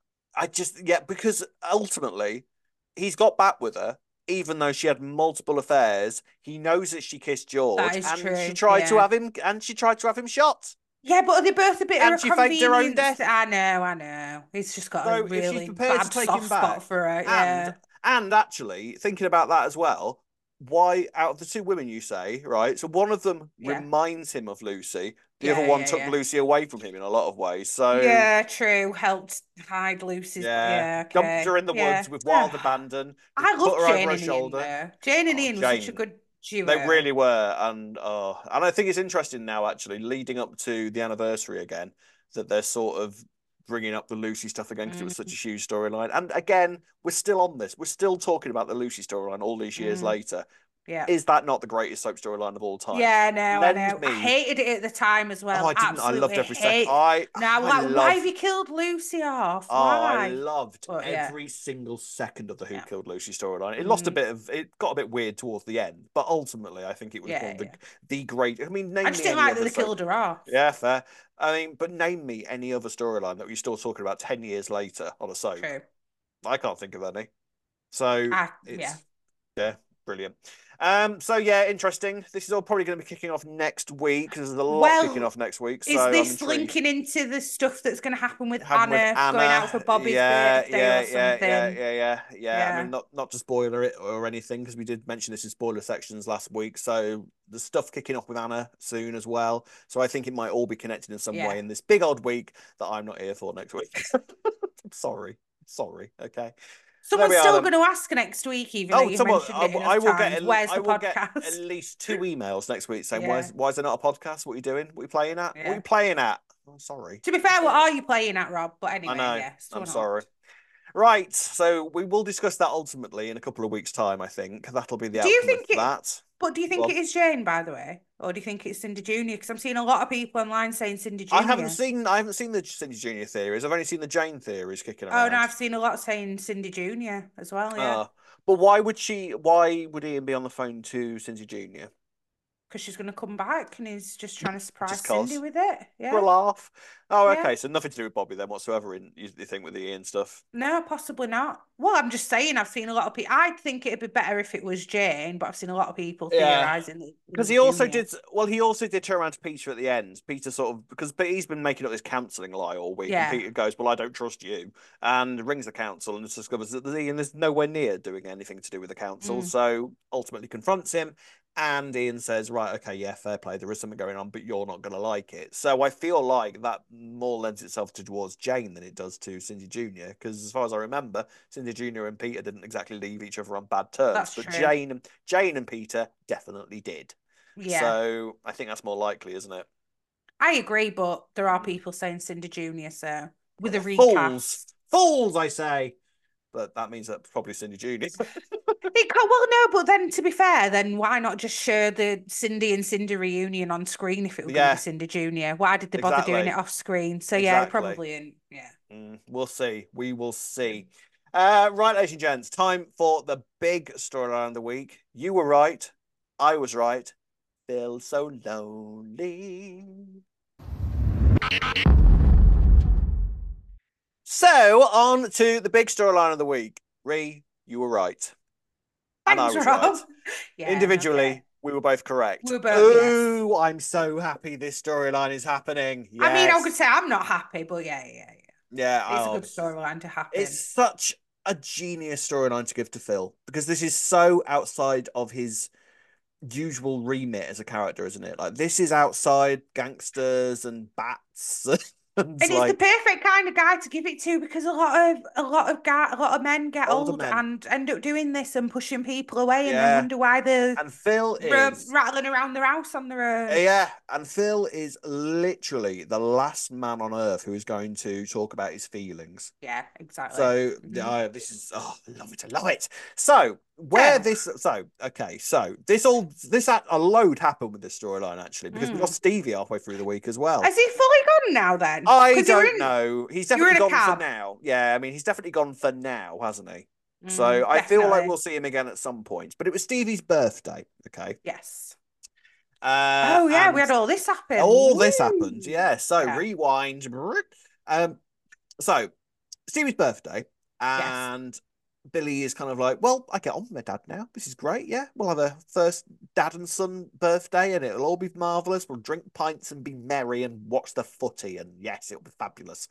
because ultimately he's got back with her, even though she had multiple affairs. He knows that she kissed That George, is and true. Yeah. she tried to have him shot, Yeah, but are they both a bit of and a she faked her own convenience? death. I know, I know. He's just got a So if she's really prepared to bad take him soft spot back, for her. and Yeah. actually thinking about that as well, why out of the two women you say, right? So one of them Yeah. reminds him of Lucy, the other Yeah, one yeah, took yeah. Lucy away from him in a lot of ways. So Yeah, true. Helped hide Lucy's, but yeah, yeah, dumped her okay. in the Yeah. woods with wild abandon, just I put love her over Jane her and Ian shoulder. though. Jane and Oh, Ian was such a Jane. good They duo. really were, and I think it's interesting now, actually, leading up to the anniversary again, that they're sort of bringing up the Lucy stuff again because it was such Mm, a huge storyline. And again, we're still on this. We're still talking about the Lucy storyline all these years mm, later. yeah. Is that not the greatest soap storyline of all time? Yeah, no, I Lend know. I me. hated it at the time as Oh, well. I didn't. I loved Absolutely every second. hate. Now, I like, why have love. you killed Lucy off? Oh, I Why? loved But yeah, every single second of the Who yeah. Killed Lucy storyline. Mm, It got a bit weird towards the end, but ultimately, I think it was one yeah, of yeah. the great. I mean, I name just me didn't any like that other they soap. killed her off. Yeah, fair. I mean, but name me any other storyline that we're still talking about 10 years later on a soap. True. I can't think of any. So Yeah. it's yeah, brilliant. So yeah, interesting. This is all probably going to be kicking off next week because there's a lot kicking Well, off next week. is So I'm this intrigued. linking into the stuff that's going to happen with Happened with Anna going out for Anna. Bobby's birthday or something? Yeah. I Yeah. mean, not to spoiler it or anything, because we did mention this in spoiler sections last week. So the stuff kicking off with Anna soon as well. So I think it might all be connected in some Yeah. way in this big old week that I'm not here for next week. I'm sorry. Sorry. Okay. So there Someone's we are still then. going to ask next week, even though Oh, you've someone, mentioned it enough times. Where's I the will get at podcast? least two emails next week saying, Yeah. why is there not a podcast? What are you doing? What are you playing at? What are Yeah. you playing at? Oh, sorry. To be I'm fair, what sorry. are you playing at, Rob? But I anyway, know. yeah, I'm someone sorry. asked. Right. So we will discuss that ultimately in a couple of weeks' time, I think. That'll be the Do you outcome of think it? that. But do you Go think on. it is Jane, by the way, or do you think it's Cindy Junior? Because I'm seeing a lot of people online saying Cindy Junior. I haven't seen the Cindy Junior theories. I've only seen the Jane theories kicking Oh no, around. I've seen a lot saying Cindy Junior as well. Yeah, Uh, but why would Ian be on the phone to Cindy Junior? because she's going to come back, and he's just trying to surprise Just Cindy cause. with it. For a Yeah, laugh. Oh, yeah. okay. So nothing to do with Bobby then whatsoever in you think with the Ian stuff. No, possibly not. Well, I'm just saying, I've seen a lot of people. I'd think it'd be better if it was Jane, but I've seen a lot of people Yeah. theorising that it's Because Cindy Junior. he also did turn around to Peter at the end. Peter sort of, because he's been making up this counselling lie all week, and Yeah. Peter goes, well, I don't trust you, and rings the council and discovers that Ian is nowhere near doing anything to do with the council, Mm. so ultimately confronts him, and Ian says, right, okay, yeah, fair play, there is something going on, but you're not going to like it. So I feel like that more lends itself towards Jane than it does to Cindy Jr., because as far as I remember, Cindy Jr. and Peter didn't exactly leave each other on bad terms, That's but true. Jane and Peter definitely did. Yeah. So I think that's more likely, isn't it? I agree, but there are Mm. people saying Cindy Junior, so Well, with a they're recast. fools, I say. But that means that probably Cindy Junior. Well, no, but then to be fair, then why not just share the Cindy and Cindy reunion on screen if it were going to be Yeah, Cindy Junior? Why did they bother doing it exactly, off screen? So yeah, it exactly. probably isn't. Yeah. We'll see. We will see. Right, ladies and gents, time for the big storyline of the week. You were right. I was right. Feel so lonely. So, on to the big storyline of the week. Ree, you were right. And I Thanks, was Rob. right. Yeah, Individually, okay. we were both correct. We're both, yes. Ooh, I'm so happy this storyline is happening. I mean, I could Yes. say I'm not happy, but yeah. Yeah, It's a good storyline to it's happen. such a genius storyline to give to Phil because this is so outside of his usual remit as a character, isn't it? Like this is outside gangsters and bats and And it's the like perfect kind of guy to give it to because a lot of men get older old men. and end up doing this and pushing people away and then Yeah. wonder why they're And Phil is rattling around their house on their own. yeah, and Phil is literally the last man on earth who is going to talk about his feelings. Yeah, exactly. So Mhm. this is I love it, I love it. So Yeah. this a load happened with this storyline actually because we got Mm. Stevie halfway through the week as well. Has he fully gone now then? I Because don't know. He's you were definitely in a gone for cab. now. Yeah, I mean he's definitely gone for now, hasn't he? So I feel like we'll Definitely. see him again at some point. But it was Stevie's birthday, okay? Yes. Oh yeah, we And had all this happen. all this happened. Woo! Yeah. So Yeah. rewind. Um, so Stevie's birthday, Yes. and Billy is kind of like, well, I get on with my dad now. This is great. Yeah, we'll have a first dad and son birthday, and it'll all be marvelous. We'll drink pints and be merry and watch the footy, and yes, it'll be fabulous.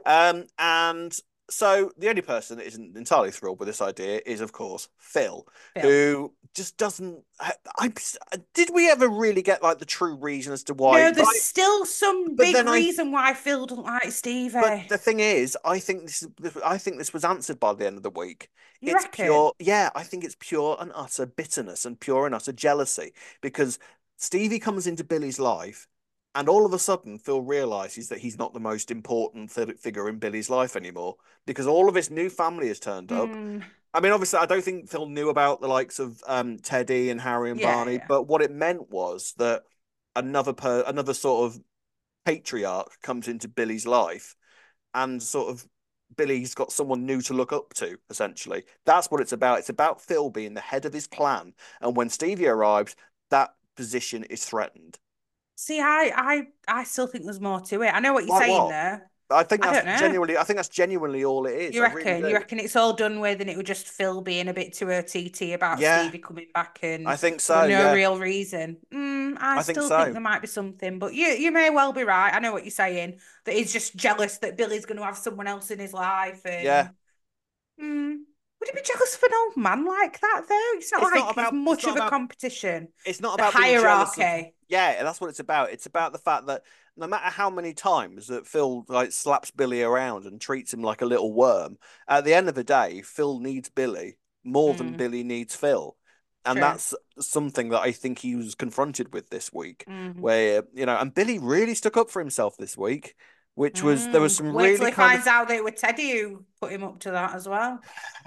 And so the only person that isn't entirely thrilled with this idea is, of course, Phil, Phil. who just doesn't. Did we ever really get like the true reason as to why? No, there's still some But big then I reason why Phil doesn't like but Stevie. the thing is, I think this was answered by the end of the week. You It's reckon? pure, yeah, I think it's pure and utter bitterness and pure and utter jealousy because Stevie comes into Billy's life and all of a sudden Phil realizes that he's not the most important figure in Billy's life anymore because all of his new family has turned up. Mm, I mean, obviously, I don't think Phil knew about the likes of Teddy and Harry and Barney, yeah. but what it meant was that another sort of patriarch comes into Billy's life and sort of Billy's got someone new to look up to, essentially. That's what it's about. It's about Phil being the head of his clan. And when Stevie arrives, that position is threatened. See, I still think there's more to it. I know what you're Like saying what? there. I don't know. I think that's genuinely all it is. You I really reckon? You do. reckon it's all done with and it would just Phil being a bit too OTT about Yeah, Stevie coming back I and think there so. were no Yeah, real reason. I I think still think so. there might be something, but you may well be right. I know what you're saying. That he's just jealous that Billy's going to have someone else in his life Yeah. and would he be jealous of an old man like that though? It's not like it's It's much not of a about competition. The being jealous of hierarchy. yeah, that's what it's about. It's about the fact that no matter how many times that Phil like slaps Billy around and treats him like a little worm, at the end of the day, Phil needs Billy more than Mm, Billy needs Phil. And true. that's something that I think he was confronted with this week, Mm, where, and Billy really stuck up for himself this week, which was, there was some Wait till really he kind of, finds out that it was Teddy who put him up to that as well.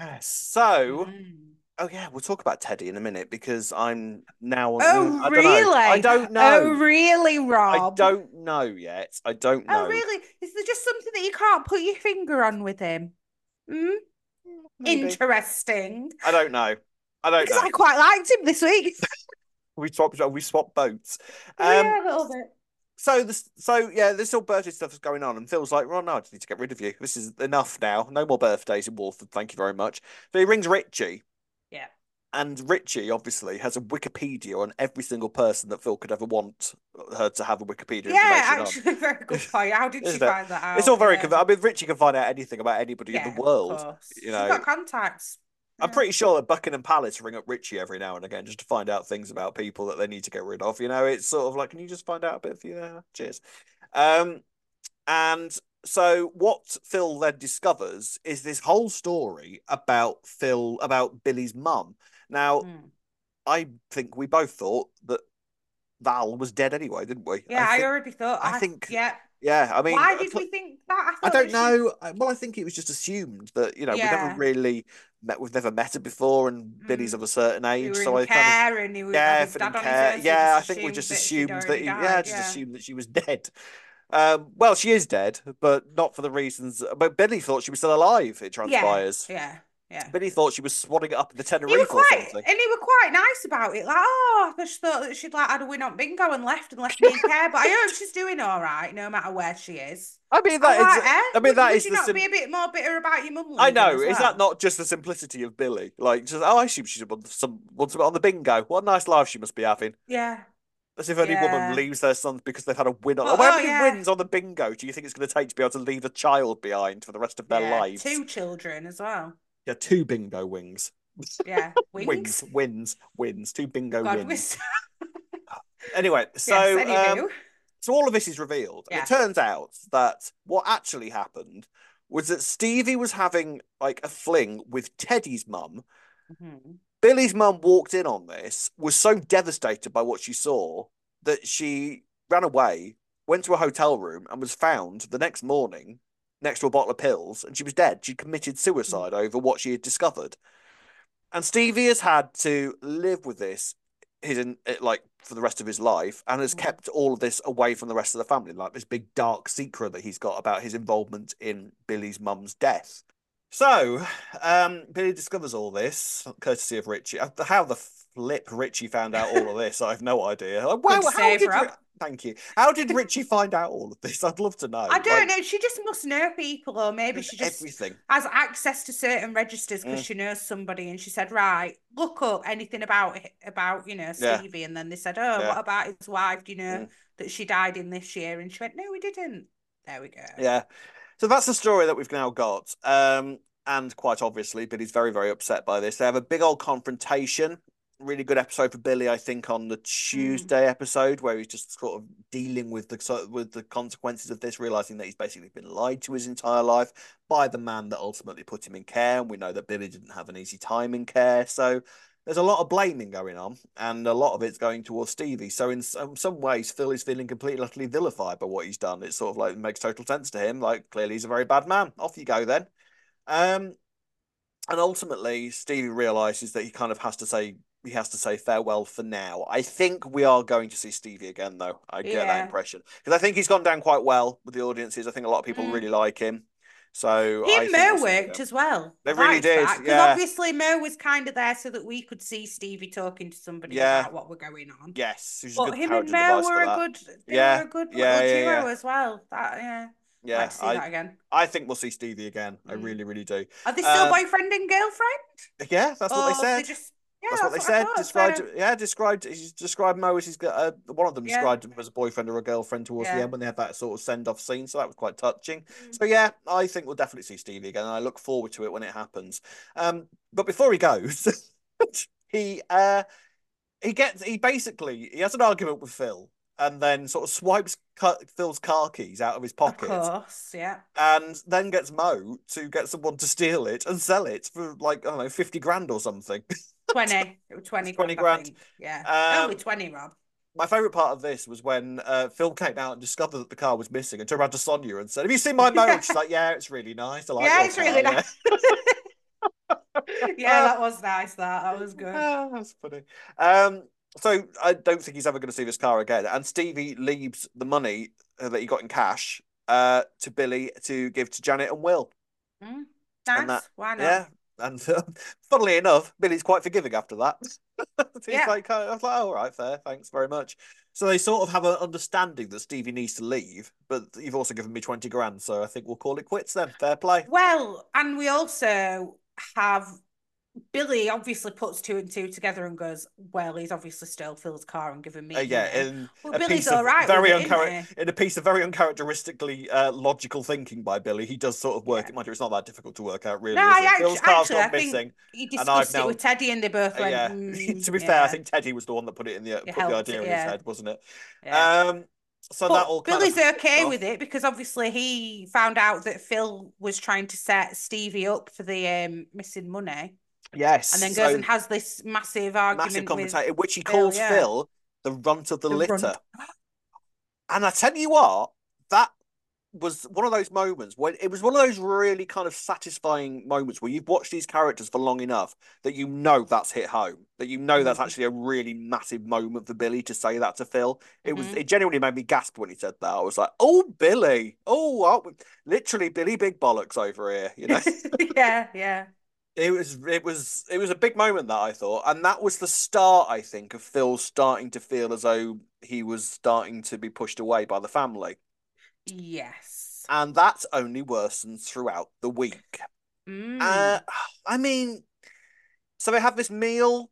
so Mm. oh yeah, we'll talk about Teddy in a minute because I'm now Oh, I don't know. really? Oh, really, I Rob? don't know yet. I don't Oh, know. really? Is there just something that you can't put your finger on with him? Hmm? Maybe. Interesting. I don't know. I don't Because know. I quite liked him this week. We swapped boats. Oh, Um yeah, a little bit. so yeah, this all birthday stuff is going on and Phil's like, well no, I just need to get rid of you. This is enough now. No more birthdays in Walford, thank you very much. So he rings Richie. Yeah. And Richie obviously has a Wikipedia on every single person that Phil could ever want her to have a Wikipedia Yeah, information on. actually, very good point. How did she Isn't it? find that It's all out? very Yeah. convenient. I mean, Richie can find out anything about anybody in the Yeah, of world. course. You She's know, got contacts. I'm Yeah. pretty sure that Buckingham Palace ring up Richie every now and again just to find out things about people that they need to get rid of. You know, it's sort of like, can you just find out a bit for you? Yeah, cheers. Um, and so what Phil then discovers is this whole story about Billy's mum. Now, Mm. I think we both thought that Val was dead anyway, didn't we? Yeah, I already thought. I think, Yeah. yeah. I mean, Why did we think that? I I thought don't that she. know. Well, I think it was just assumed that we never Yeah. really met. We've never met her before, and Billy's of a certain Who age, were so in I kind of care and he yeah, had if his I didn't dad on his care. own, so Yeah, just I think we assumed just that she'd assumed already died. just Yeah. assumed that she was dead. Well, she is dead, but not for the reasons. But Billy thought she was still alive. It Yeah. transpires. Yeah. Yeah. Billy thought she was swadding it up in the He were Tenerife or quite, something. and he were quite nice about it. Like, oh, I just thought that she'd like had a win on bingo and left me in care. But I hope she's doing all right, no matter where she is. I mean, I that is. like her. I mean, that Would is you the not be a bit more bitter about your mum I leaving know. as Is that well? not just the simplicity of Billy? Like, just I assume she's wants to be on the bingo. What a nice life she must be having. Yeah, As if any woman yeah. leaves their sons because they've had a win on. But How oh many yeah, wins on the bingo do you think it's going to take to be able to leave a child behind for the rest of their yeah. lives? 2 children as well. Yeah, 2 bingo wings. Yeah, Wins, wings. wins, two Oh bingo God, wins. Anyway, yes. so Anywho, so all of this is revealed, and it yeah. turns out that what actually happened was that Stevie was having like a fling with Teddy's mum. Mhm. Billy's mum walked in on this, was so devastated by what she saw that she ran away, went to a hotel room, and was found the next morning next to a bottle of pills, and she was dead. She committed Mhm. suicide over what she had discovered. And Stevie has had to live with this like for the rest of his life, and has Mhm. kept all of this away from the rest of the family, like this big dark secret that he's got about his involvement in Billy's mum's death. So, Billy discovers all this, courtesy of Richie. How the flip Richie found out all of this, I have no idea. Like, Good wow, how save, did Rob. Thank you. How did Richie find out all of this? I'd love to I know. don't know. She just must know people, or maybe Just she just everything. has access to certain registers because Mm, she knows somebody. And she said, "Right, look up anything about yeah, Stevie." And then they said, "Oh, yeah, what about his wife? Do you know mm, that she died in this year?" And she went, "No, we didn't." There we go. yeah. So that's the story that we've now got. And quite obviously, Billy's very, very upset by this. They have a big old confrontation. Really good episode for Billy, I think, on the Mm, Tuesday episode, where he's just sort of dealing with the consequences of this, realizing that he's basically been lied to his entire life by the man that ultimately put him in care. And we know that Billy didn't have an easy time in care, so there's a lot of blaming going on, and a lot of it's going towards Stevie. So in some ways, Phil is feeling completely utterly vilified by what he's done. It's sort of like it makes total sense to him. Like clearly, he's a very bad man. Off you go then. Um, and ultimately, Stevie realizes that he has to say farewell for now. I think we are going to see Stevie again, though. I get that yeah. impression because I think he's gone down quite well with the audiences. I think a lot of people Mm. really like him, so He I and think we'll Mo see him worked again. as well. I They really liked did, that because yeah, obviously Mo was kind of there so that we could see Stevie talking to somebody yeah, about what were going on. yes. Which is a But good him and character Mo device for were a that. good. They were Yeah, a good yeah, little yeah, duo yeah, as well. That yeah, like yeah. to see that again. I think we'll see Stevie again. I Mm. really, really do. Are they still Um, boyfriend and girlfriend, yeah, that's what they or have they said. just? Yeah, That's what that's they what I said. thought. So He's described Mo as he's got one of them yeah, described him as a boyfriend or a girlfriend towards the yeah. end when they had that sort of send off scene. So that was quite touching. Mm. So yeah, I think we'll definitely see Stevie again, and I look forward to it when it happens. But before he goes, he he has an argument with Phil, and then sort of swipes Phil's car keys out of his Of pocket, course, yeah. and then gets Mo to get someone to steal it and sell it for like I don't know 50 grand or something. 20, it was It's 20 20 grand, I grand. think. Yeah, only Um, 20, Rob. my favorite part of this was when Phil came out and discovered that the car was missing and turned around to Sonia and said, "Have you seen my Mo?" And she's like, "Yeah, it's really nice. I like Yeah, your it's really car." nice. Yeah. Yeah, that was nice. That was good. That's funny. Um, so I don't think he's ever going to see this car again. And Stevie leaves the money that he got in cash to Billy to give to Janet and Will. Mm, And that, nice. Why not? yeah. And funnily enough, Billy's quite forgiving after that. He's Yeah. like, I was like, all right, fair, thanks very much. So they sort of have an understanding that Stevie needs to leave, but you've also given me 20 grand, so I think we'll call it quits then. Fair play. Well, and we also have Billy obviously puts two and two together and goes, well, he's obviously stole Phil's car and given me Yeah, money. But Billy's all right with it, isn't he? in a piece of very uncharacteristically logical thinking by Billy, he does sort of work Yeah. it. Mind you, it's not that difficult to work out, No, really, is I it? Phil's car's actually, I gone think missing, he and I've discussed it now with Teddy and they both went, yeah. To be fair, I yeah, think Teddy was the one that it put the helped it, idea in his yeah, head, wasn't it? yeah. Um, so that But all kind of Billy's kicked okay off. with it because obviously he found out that Phil was trying to set Stevie up for the missing money Yes, and then goes so and has this massive massive argument with conversation, which he Phil, calls yeah. Phil the runt of the The litter. runt. And I tell you what, that was one of those moments when it was one of those really kind of satisfying moments where you've watched these characters for long enough that you know that's hit home, that you know that's Mm-hmm. actually a really massive moment for Billy to say that to Phil. Mm-hmm. It genuinely made me gasp when he said that. I was like, oh, Billy, oh, literally Billy Big Bollocks over here, you know? Yeah, yeah. it was a big moment that I thought, and that was the start, I think, of Phil starting to feel as though he was starting to be pushed away by the family, Yes. and that's only worsened throughout the week. Uh, Mm. I mean, so they have this meal.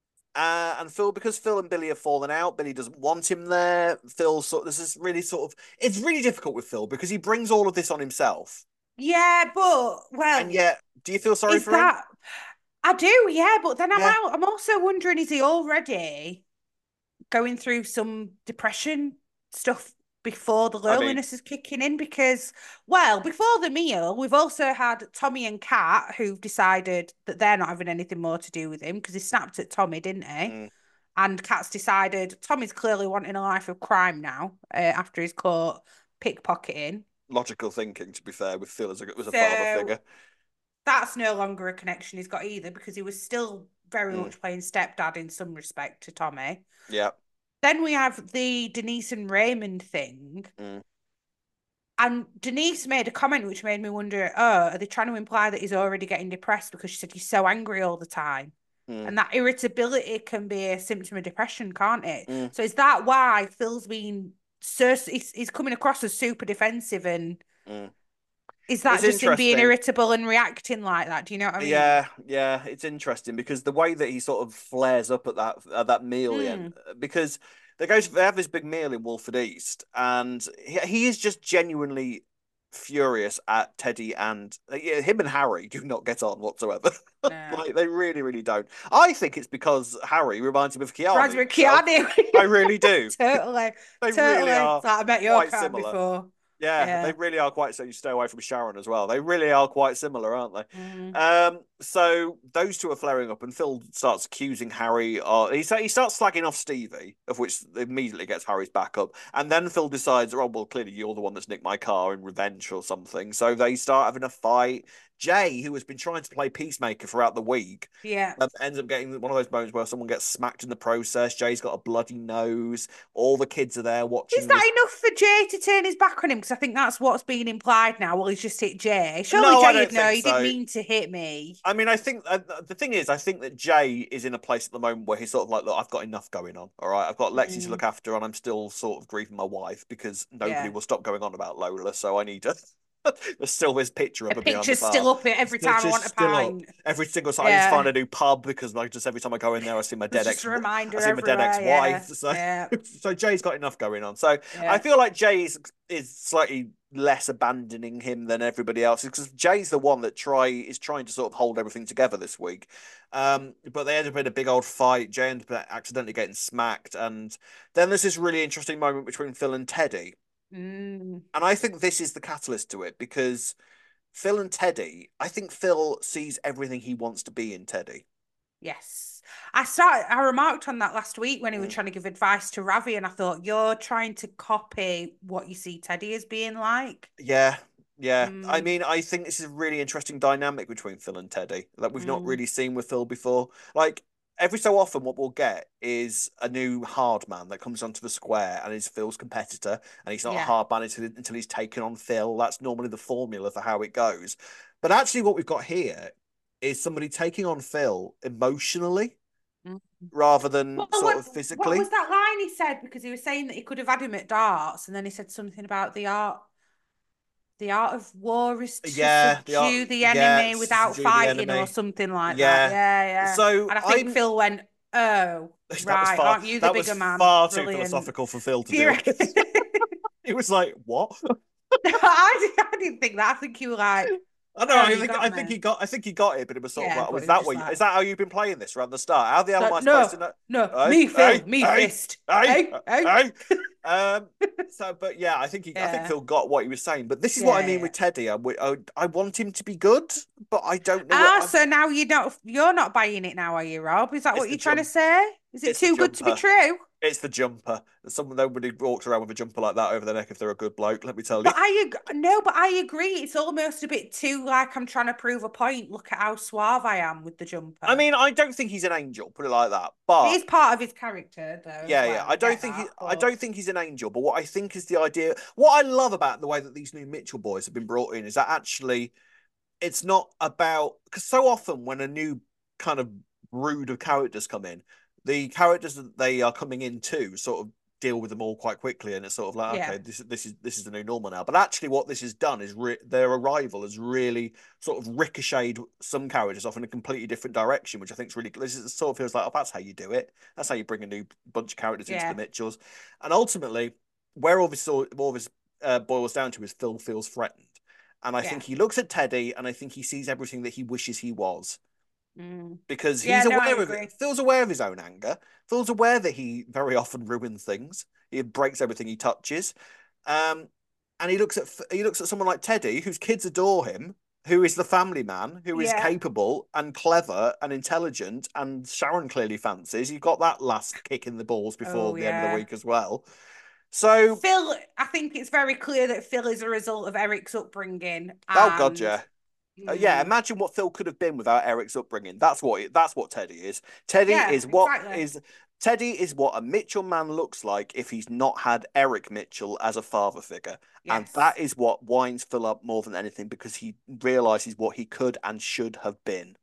And Phil, because Phil and Billy have fallen out, Billy doesn't want him there. This is really it's really difficult with Phil because he brings all of this on himself. Yeah, but And well, yet, do you feel sorry is for him? that I do, yeah, but then Yeah. I'm also wondering, is he already going through some depression stuff before the I mean, loneliness is kicking in? Because, well, before the meal, we've also had Tommy and Kat who've decided that they're not having anything more to do with him because he snapped at Tommy, didn't he? mm, And Kat's decided Tommy's clearly wanting a life of crime now after he's caught pickpocketing. logical thinking, to be fair, with Phil as a father So figure. that's no longer a connection he's got either because he was still very Mm, much playing stepdad in some respect to Tommy. yeah. Then we have the Denise and Raymond thing. Mm, And Denise made a comment which made me wonder, oh, are they trying to imply that he's already getting depressed because she said he's so angry all the time? mm, And that irritability can be a symptom of depression, can't it? mm, So is that why Phil's been so he's coming across as super defensive, and mm. is that It's just him being interesting. irritable and reacting like that? Do you know what I mean? Yeah, yeah, it's interesting because the way that he sort of flares up at that meal, yeah, Mm, because they have this big meal in Wolford East, and he is just genuinely furious at Teddy and yeah, him and Harry do not get on whatsoever. no. Like they really, really don't. I think it's because Harry reminds him of Reminds Keanu me in of the show. Keanu. I really do. Totally. They really Totally. are It's like I met your quite cat similar. before. Yeah, they Yeah. really are quite so you stay away from Sharon as well. They really are quite similar, aren't they? Mm. So those two are flaring up, and Phil starts accusing Harry. He starts slagging off Stevie, of which immediately gets Harry's back up. And then Phil decides, oh well, clearly you're the one that's nicked my car in revenge or something. So they start having a fight. Jay, who has been trying to play peacemaker throughout the week, Yeah. ends up getting one of those moments where someone gets smacked in the process. Jay's got a bloody nose. All the kids are there Is watching this. that enough for Jay to turn his back on him? Because I think that's what's being implied now. Well, he's just hit Jay. Surely No, I Jay don't would know think he didn't so. mean to hit me. I mean, I think the thing is, I think that Jay is in a place at the moment where he's sort of like, look, I've got enough going on. All right, I've got Lexi to Mm, look after, and I'm still sort of grieving my wife because nobody yeah. will stop going on about Lola. So I need to. There's still this picture of A her behind the picture's bar. still up it every It's time I just want a still up pint. every single time. I need to find Yeah. a new pub because like just every time I go in there, I see my There's dead just ex. a I reminder see my dead everywhere. ex-wife. Yeah. So, Yeah. so Jay's got enough going on. So I Yeah. feel like Jay is slightly less abandoning him than everybody else because Jay's the one that is trying to sort of hold everything together this week. But they end up in a big old fight. Jay ends up accidentally getting smacked, and then there's this really interesting moment between Phil and Teddy, Mm, and I think this is the catalyst to it because Phil and Teddy, I think Phil sees everything he wants to be in Teddy. yes. I remarked on that last week when he was Mm. trying to give advice to Ravi, and I thought, you're trying to copy what you see Teddy as being like. Yeah, yeah. I Mm, mean, I think this is a really interesting dynamic between Phil and Teddy that we've not mm, really seen with Phil before. Like every so often, what we'll get is a new hard man that comes onto the square and is Phil's competitor, and he's not a yeah. hard man until he's taken on Phil. That's normally the formula for how it goes. But actually, what we've got here is somebody taking on Phil emotionally Mm. rather than Well, sort of what was physically. that line he said? Because he was saying that he could have had him at darts, and then he said something about the art of war is to Yeah, they are. subdue the Yeah, enemy without subdue the fighting or enemy. something like that. Yeah. Yeah, yeah. So And I think I'm Phil went, oh, that was right, far aren't you the that was bigger man? far too Brilliant. philosophical for Phil to Do you do. reckon? He was like, "What?" I didn't think that. I think you were like, I know. oh, I you think got I think me. he got it, but it was sort of Yeah, like, but "Was he was that just what? like, Is that how you've been playing this from the start? How the hell am I supposed to no, know?" no, Hey, me, Phil, hey, me hey, fist. hey, Hey, hey. hey. Um. So, but yeah, I think Yeah, Phil got what he was saying. But this is what I yeah, mean with yeah. Teddy. I want him to be good, but I don't know. Ah, so now you're not buying it now, are you, Rob? Is that It's what the you're trying to jump. say? Is it It's the too good to be jumper. true? It's the jumper. Someone nobody walks around with a jumper like that over their neck if they're a good bloke. Let me tell you. But I agree. It's almost a bit too like I'm trying to prove a point. Look at how suave I am with the I jumper. mean, I don't think he's an angel, put it like that. It But is part of his character, though, as yeah, yeah, well. I get that, I but don't think he's an angel. But what I think is the idea. What I love about the way that these new Mitchell boys have been brought in is that actually it's not about, because so often when a new kind of brood of characters come in, the characters that they are coming into sort of deal with them all quite quickly, and it's sort of like, Yeah, okay, this is the new normal now. But actually, what this has done is their arrival has really sort of ricocheted some characters off in a completely different direction, which I think is really. This is, sort of feels like, oh, that's how you do it. That's how you bring a new bunch of characters into the yeah, Mitchells, and ultimately, where all this boils down to is Phil feels threatened. And I yeah. think he looks at Teddy and I think he sees everything that he wishes he was, Mm. because Yeah, he's no, I aware of it. agree. Phil's aware of his own anger. Phil's aware that he very often ruins things. He breaks everything he touches. Um, and he looks at someone like Teddy, whose kids adore him, who is the family man, who is Yeah. capable and clever and intelligent, and Sharon clearly fancies. You've got that last kick in the balls Oh, before the end of the yeah. week as well. So, Phil, I think it's very clear that Phil is a result of Eric's upbringing, oh god, and yeah. Yeah, mm, imagine what Phil could have been without Eric's upbringing. That's what Teddy is. Teddy yeah, is what exactly. is Teddy is what a Mitchell man looks like if he's not had Eric Mitchell as a father figure. And that Yes. is what winds Phil up more than anything, because he realizes what he could and should have been.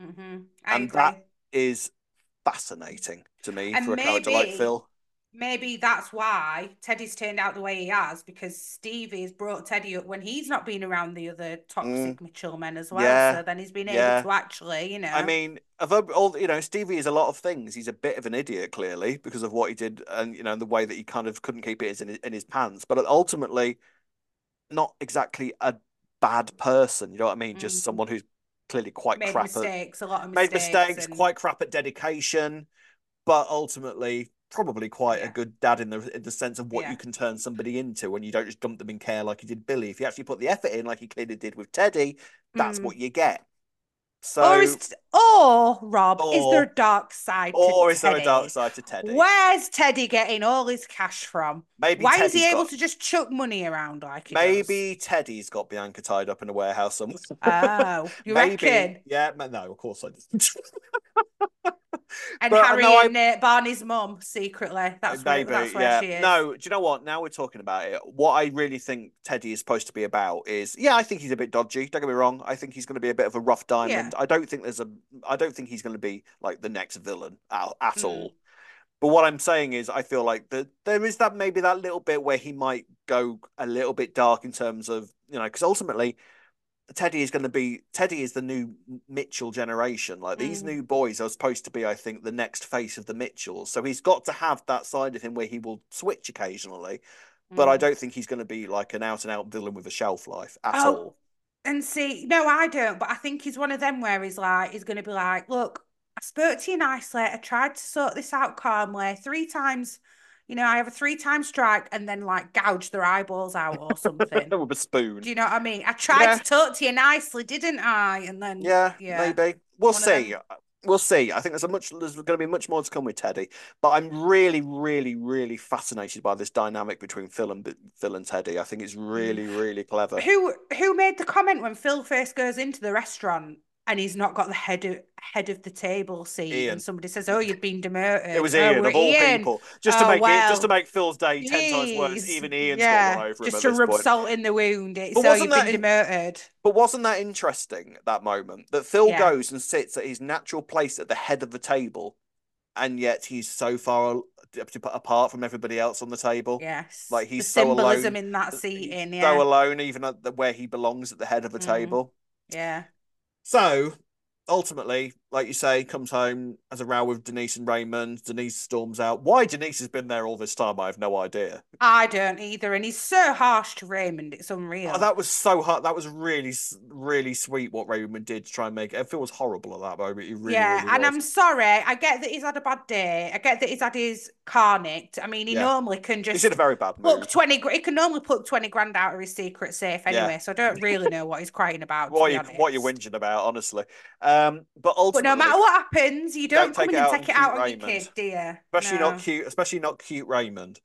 I And that agree. is fascinating to me for And a character like maybe, Phil. maybe that's why Teddy's turned out the way he has, because Stevie has brought Teddy up when he's not been around the other Mm, toxic Mitchell men as well. yeah, So then he's been able yeah. to actually, I mean, of all, Stevie is a lot of things. He's a bit of an idiot, clearly, because of what he did, and the way that he kind of couldn't keep it in his pants. But ultimately, not exactly a bad person. You know what I mean? Just mm, someone who's clearly quite made crap at mistakes, a lot of made mistakes, mistakes, and quite crap at dedication, but ultimately probably quite a yeah, good dad in the sense of what you yeah. can turn somebody into when you don't just dump them in care like you did Billy. If you actually put the effort in, like he clearly did with Teddy, that's Mm. what you get. Or So, Rob, is there or a dark side to or is there a dark Teddy? side to Teddy? Where's Teddy getting all his cash from? Maybe Why is he Teddy's able got to just chuck money around like he does? maybe Teddy's got Bianca tied up in a warehouse somewhere. Oh, you Maybe, reckon? yeah, no, of course I didn't. And But no, Harry and Barney's mum secretly. maybe, That's where yeah. she is. No, do you know what? Now we're talking about it. What I really think Teddy is supposed to be about is, yeah, I think he's a bit dodgy. Don't get me wrong. I think he's going to be a bit of a rough Yeah. diamond. I don't think he's going to be like the next villain at Mm. all. But what I'm saying is, I feel like there is that maybe that little bit where he might go a little bit dark in terms of, because ultimately Teddy is the new Mitchell generation. Like, these Mm. new boys are supposed to be, I think, the next face of the Mitchells. So he's got to have that side of him where he will switch occasionally. But I Mm. don't think he's going to be like an out and out villain with a shelf life at Oh, all. and see, no, I don't, but I think he's one of them where he's going to be like, look, I spoke to you nicely. I tried to sort this out calmly 3 times. I have a 3 time strike and then like gouge their eyeballs out or something. With a spoon. Do you know what I mean? I tried Yeah, to talk to you nicely, didn't I? And then, yeah, yeah, maybe. We'll one of see. them. We'll see. I think there's going to be much more to come with Teddy, but I'm really, really, really fascinated by this dynamic between Phil and Teddy. I think it's Mm. really, really clever. Who made the comment when Phil first goes into the restaurant and he's not got the head of the table seat and Ian. somebody says, "Oh, you've been It demoted." was Oh, Ian we're of all Ian. people. Oh Just to well, make Phil's day 10 times worse. jeez, Even Ian's got one yeah, over him just at to this rub point. salt in the wound. It's But oh, wasn't you've that been in, demoted. but wasn't that interesting at that moment that Phil Yeah, goes and sits at his natural place at the head of the table, and yet he's so far apart from everybody else on the table. yes, Like, the he's so symbolism alone. in that seating. So Yeah, alone, even at where he belongs at the head of the mm, table. yeah. So ultimately, like you say, comes home, has a row with Denise and Raymond. Denise storms out. Why Denise has been there all this time, I have no idea. I don't either, and he's so harsh to Raymond. It's Oh, unreal. that was so hard. That was really, really sweet what Raymond did to try and make it. It was horrible at that moment. It really, Yeah, really and was. I'm sorry. I get that he's had a bad day. I get that he's had his car nicked. I mean, he Yeah. normally can He's in a just very bad pluck mood. 20. He can normally pluck 20 grand out of his secret safe Yeah. anyway. So I don't really know what he's crying about, to be What you honest. whinging about, honestly. But But no ultimately, matter what happens, you don't don't come take it in and out on take it cute out on your Raymond. kid, do you? No. Especially not cute Raymond.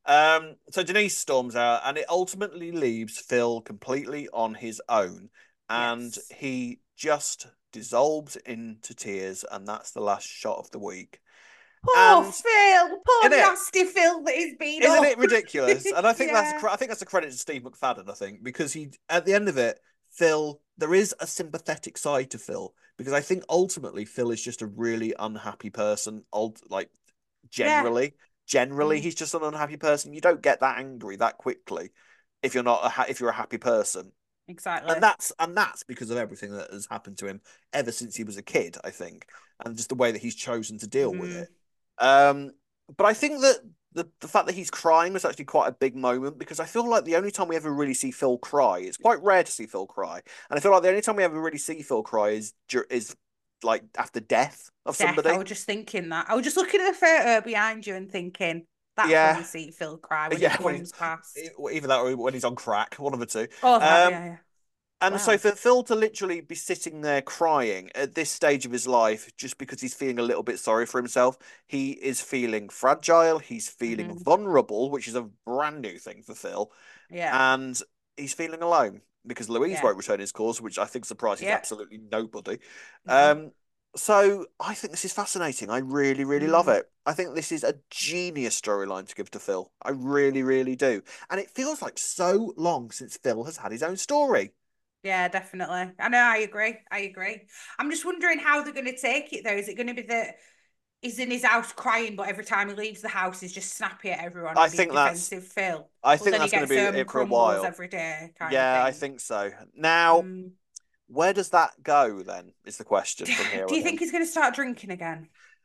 So Denise storms out, and it ultimately leaves Phil completely on his own, and Yes. he just dissolves into tears, and that's the last shot of the week. Poor And Phil. in Poor it, nasty Phil that he's been isn't up. it ridiculous? And I think Yeah. that's a credit to Steve McFadden, I think, because he at the end of it, Phil, there is a sympathetic side to Phil because I think ultimately Phil is just a really unhappy person. Like Yeah. generally, he's just an unhappy person. You don't get that angry that quickly if you're not if you're a happy person. Exactly. And that's because of everything that has happened to him ever since he was a kid, I think, and just the way that he's chosen to deal with Mm. it. Um, but I think that the fact that he's crying was actually quite a big moment because I feel like the only time we ever really see Phil cry, it's quite rare to see Phil cry, and I feel like the only time we ever really see Phil cry is like after death of Death. I somebody. was just thinking that. I was just looking at the photo behind you and thinking, that's when Yeah, we see Phil cry, when his yeah, when mum's passed. either that or when he's on crack, one of the two. Oh, that, Um, yeah, yeah. And so Wow. for Phil to literally be sitting there crying at this stage of his life, just because he's feeling a little bit sorry for himself, he is feeling fragile. He's feeling Hmm. vulnerable, which is a brand new thing for Phil. Yeah. And he's feeling alone because Louise Yeah. won't return his calls, which I think surprises Yeah. absolutely nobody. No. Um, so I think this is fascinating. I really, really love Mm. it. I think this is a genius storyline to give to Phil. I really, really do. And it feels like so long since Phil has had his own story. Yeah, definitely. I know, I agree. I agree. I'm just wondering how they're going to take it, though. Is it going to be that he's in his house crying, but every time he leaves the house, he's just snappy at everyone I and being think that's defensive Phil? I But think then he that's going to gets be home and it for a crumbles while. every day, kind of Yeah, I thing. think so. Now, Mm. where does that go then? Is the question from here Do on you think in. he's going to start drinking again?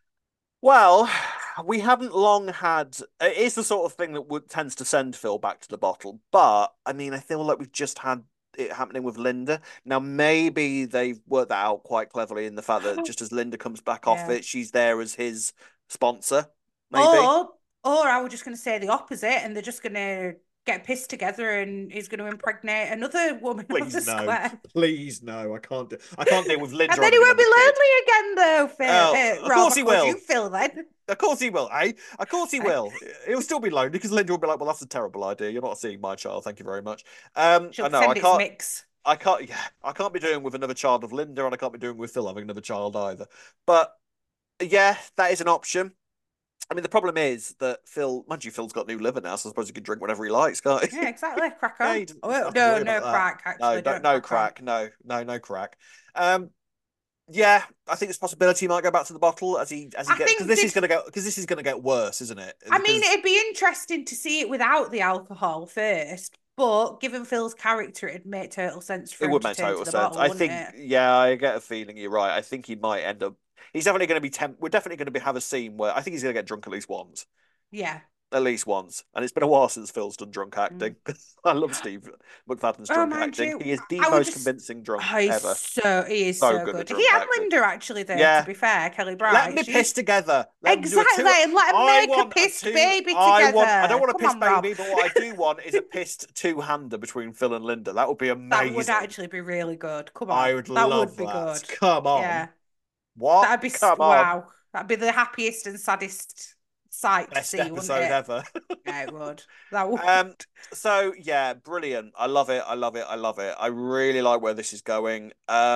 Well, we haven't long had. It is the sort of thing that would tends to send Phil back to the bottle, but I mean, I feel like we've just had it happening with Linda. Now, maybe they've worked that out quite cleverly in the fact that just as Linda comes back off Yeah. it, she's there as his sponsor. Maybe. Or, or I was just going to say the opposite, and they're just going to get pissed together, and he's going to impregnate another woman on the Please no, square. please no. I can't deal with And Linda then he having won't another be kid. lonely again, though, Phil. Oh, of Rob, course I he called you will. Phil then. Of course he will, eh? Of course he I, will. He'll still be lonely because Linda will be like, "Well, that's a terrible idea. You're not seeing my child. Thank you very much." she'll I know I pretend it's can't. mix. Yeah, I can't be doing with another child of Linda, and I can't be doing with Phil having another child either. But yeah, that is an option. I mean, the problem is that Phil, mind you, Phil's got new liver now, so I suppose he can drink whatever he likes, can't he? Yeah, exactly. Crack Yeah, on. he doesn't Oh, have to no, worry no about that. crack, No, actually. don't, Don't no crack on. crack. No, no, no crack. Um, yeah, I think it's a possibility he might go back to the bottle as he I gets think they'd. because this is gonna get worse, isn't it? I mean, Because it'd be interesting to see it without the alcohol first, but given Phil's character, it'd make total sense it for him would to make turn total to the sense. bottle, I wouldn't think, it? yeah, I get a feeling you're right. I think he might end up. He's definitely going to be We're definitely going to have a scene where I think he's going to get drunk at least once. Yeah. At least once. And it's been a while since Phil's done drunk Mm. acting. I love Steve McFadden's Oh, drunk mind acting. you, He is the I would most just. convincing drunk Oh, ever. he is So so good at good. He drunk and acting. Linda, actually, though, to Yeah. be fair, Kelly Let Bright. me piss She's together. Let them do a exactly, two. and let him I make a want a pissed two. baby I don't together. want a Come piss on, Rob. baby, but what I do want is a pissed two-hander between Phil and Linda. That would be That would amazing. actually be really good. Come on. I would That would love be that. good. Come on. Yeah. What? That'd be, Come on. wow. That'd be the happiest and saddest sight to Best see, wouldn't episode it? ever. Yeah, it would. That would. Um, so yeah, brilliant. I love it. I love it. I love it. I really like where this is going.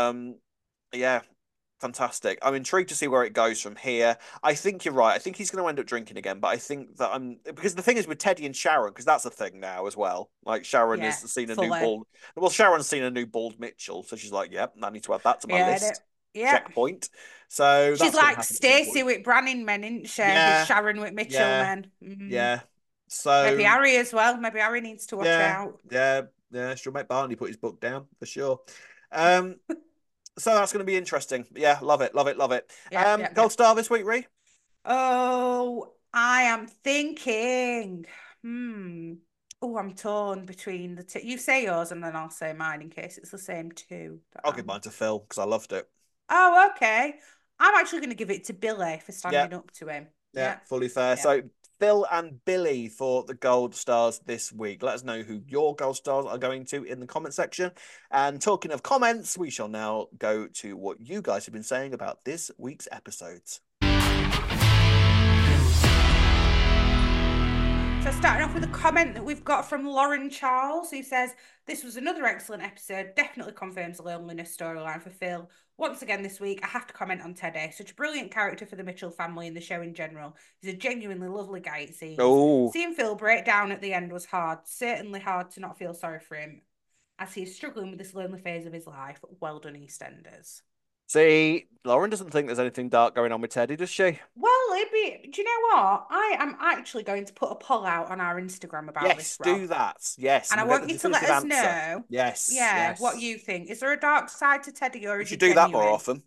Yeah, fantastic. I'm intrigued to see where it goes from here. I think you're right. I think he's going to end up drinking again, but I think that I'm because the thing is with Teddy and Sharon, because that's a thing now as well. Like Sharon has Yeah, seen a new fully. bald. Well, Sharon's seen a new bald Mitchell, so she's like, "Yep, I need to add that to my Yeah, list." yeah. Checkpoint. So She's that's going to like happen at some Stacey point. with Branning Men, isn't she? Who's Yeah, Sharon with Mitchell yeah, Men. Mm. yeah. Maybe So Harry as well. Maybe Harry needs to watch yeah, out. yeah, yeah. She'll make Barney put his book down for sure. Um, so that's going to be interesting. Yeah, love it, love it, love it. Yep, yep, Gold yep. star this week, Ree. Oh, I am thinking. Hmm. Oh, I'm torn between the two. You say yours and then I'll say mine in case it's the same two that I'll give I'm. mine to Phil because I loved it. Oh, okay. I'm actually going to give it to Billy for Yeah, standing up to him. yeah, Yeah, fully fair. yeah. So Phil and Billy for the gold stars this week. Let us know who your gold stars are going to in the comment section. And talking of comments, we shall now go to what you guys have been saying about this week's episodes. So starting off with a comment that we've got from Lauren Charles, who says, "This was another excellent episode. Definitely confirms the loneliness storyline for Phil. Once again this week, I have to comment on Teddy. Such a brilliant character for the Mitchell family and the show in general. He's a genuinely lovely guy, it seems. Oh, Seeing Phil break down at the end was hard. Certainly hard to not feel sorry for him. as he is struggling with this lonely phase of his life. Well done, EastEnders. See, Lauren doesn't think there's anything dark going on with Teddy, does she? Well, it'd be. Do you know what? I am actually going to put a poll out on our Instagram about this, Yes, Rob. do that. Yes, And I we'll get want the you to let definitive us answer. know, Yes, yeah, what yes. you think. Is there a dark side to Teddy, or We is should it do that more genuine? often.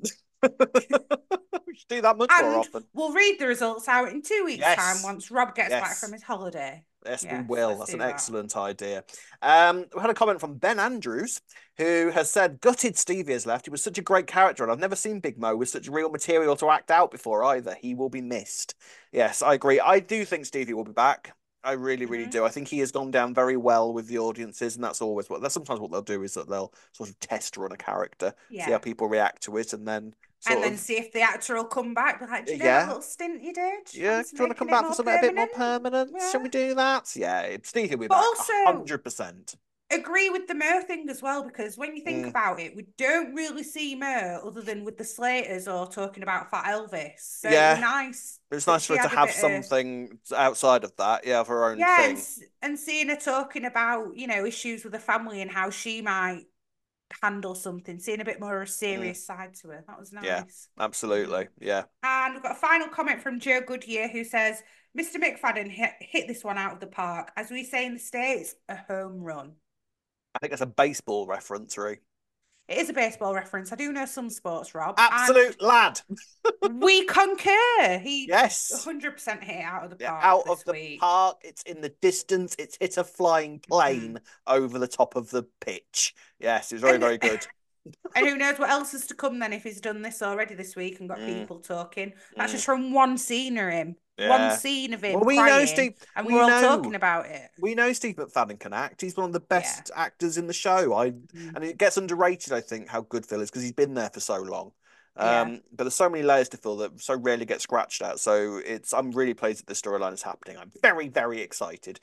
We should do that much more And often. we'll read the results out in 2 weeks' time Yes, once Rob gets back from yes. his holiday. Yes, we Yes, will. let's That's do an that. excellent idea. We had a comment from Ben Andrews, who has said, gutted Stevie has left. He was such a great character, and I've never seen Big Mo with such real material to act out before either. He will be missed. Yes, I agree. I do think Stevie will be back. I really, really do. I think he has gone down very well with the audiences, and that's always that's sometimes what they'll do is that they'll sort of test run a character, see how Yeah. people react to it, and then And sort then of see if the actor will come back. Be like, do you know that yeah, little stint you did? yeah. Do Fancy you want to come making it back for more something a bit more permanent? permanent? Yeah. Shall we do that? Yeah, Stevie will be But back, also 100%. agree with the Mo thing as well, because when you think about it, we don't really see Mo other than with the Slaters or talking about Fat Elvis. So it'd be Yeah, nice it's that nice she for her to had a have bit of something outside of that, yeah, of her own yeah, thing. and seeing her talking about, you know, issues with the family and how she might handle something, seeing a bit more of a Mm, serious side to her. That was yeah, nice. absolutely. Yeah. And we've got a final comment from Joe Goodyear who says, Mr. McFadden hit this one out of the park. As we say in the States, a home run. I think that's a baseball reference, Ree. It is a baseball reference. I do know some sports, Rob, and Absolute lad. we concur. He Yes. 100% hit it out of the Yeah, park out of this the week. park. It's in the distance. It's hit a flying plane over the top of the pitch. Yes, it was very, And very good. and who knows what else is to come then if he's done this already this week and got Mm, people talking. That's mm, just from one scene of him. One yeah. scene of Well, him we know crying, Steve. and We we're all know. talking about it. We know Steve McFadden can act. He's one of the Yeah. best actors in the show. Mm. And it gets underrated, I think, how good Phil is because he's been there for so long. Yeah. But there's so many layers to Phil that so rarely get scratched at. So I'm really pleased that this storyline is happening. I'm very, very excited.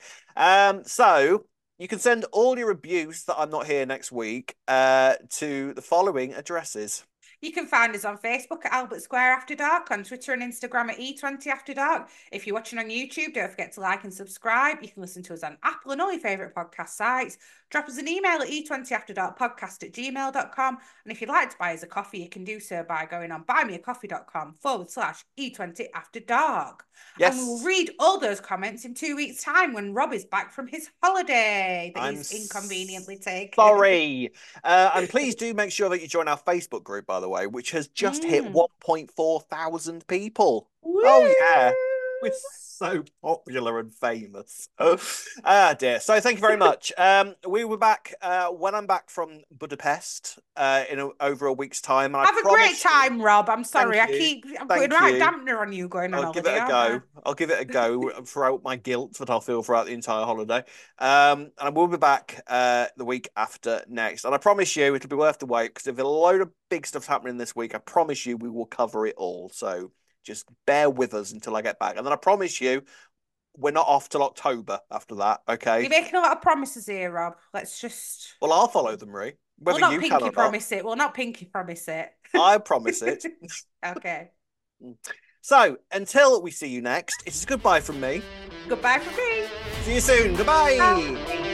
So you can send all your abuse that I'm not here next week to the following addresses. You can find us on Facebook at Albert Square After Dark, on Twitter and Instagram at E20 After Dark. If you're watching on YouTube, don't forget to like and subscribe. You can listen to us on Apple and all your favourite podcast sites. Drop us an email at e20afterdarkpodcast@gmail.com. And if you'd like to buy us a coffee, you can do so by going on buymeacoffee.com/E20 After Dark. Yes. And we will read all those comments in 2 weeks' time when Rob is back from his holiday that he's inconveniently taken. Sorry. And please do make sure that you join our Facebook group, by the way, which has just hit 1.4 thousand people. Woo! Oh, yeah. We're so popular and famous. Dear. So thank you very much. We were back when I'm back from Budapest in over a week's time. And Have a great time, Rob. I'm sorry. I'm putting right dampener on you going on I'll give holiday, it a go. I'll give it a go throughout my guilt that I'll feel throughout the entire holiday. And I will be back the week after next. And I promise you it'll be worth the wait because if there's a load of big stuff happening this week, I promise you we will cover it all. So just bear with us until I get back. And then I promise you we're not off till October after that, okay? You're making a lot of promises here, Rob. Let's just... Well, I'll follow them, Ree. Whether We'll not you pinky can or promise it. We'll not pinky promise it. I promise it. Okay. So, until we see you next, it's goodbye from me. Goodbye from me. See you soon. Goodbye. Bye.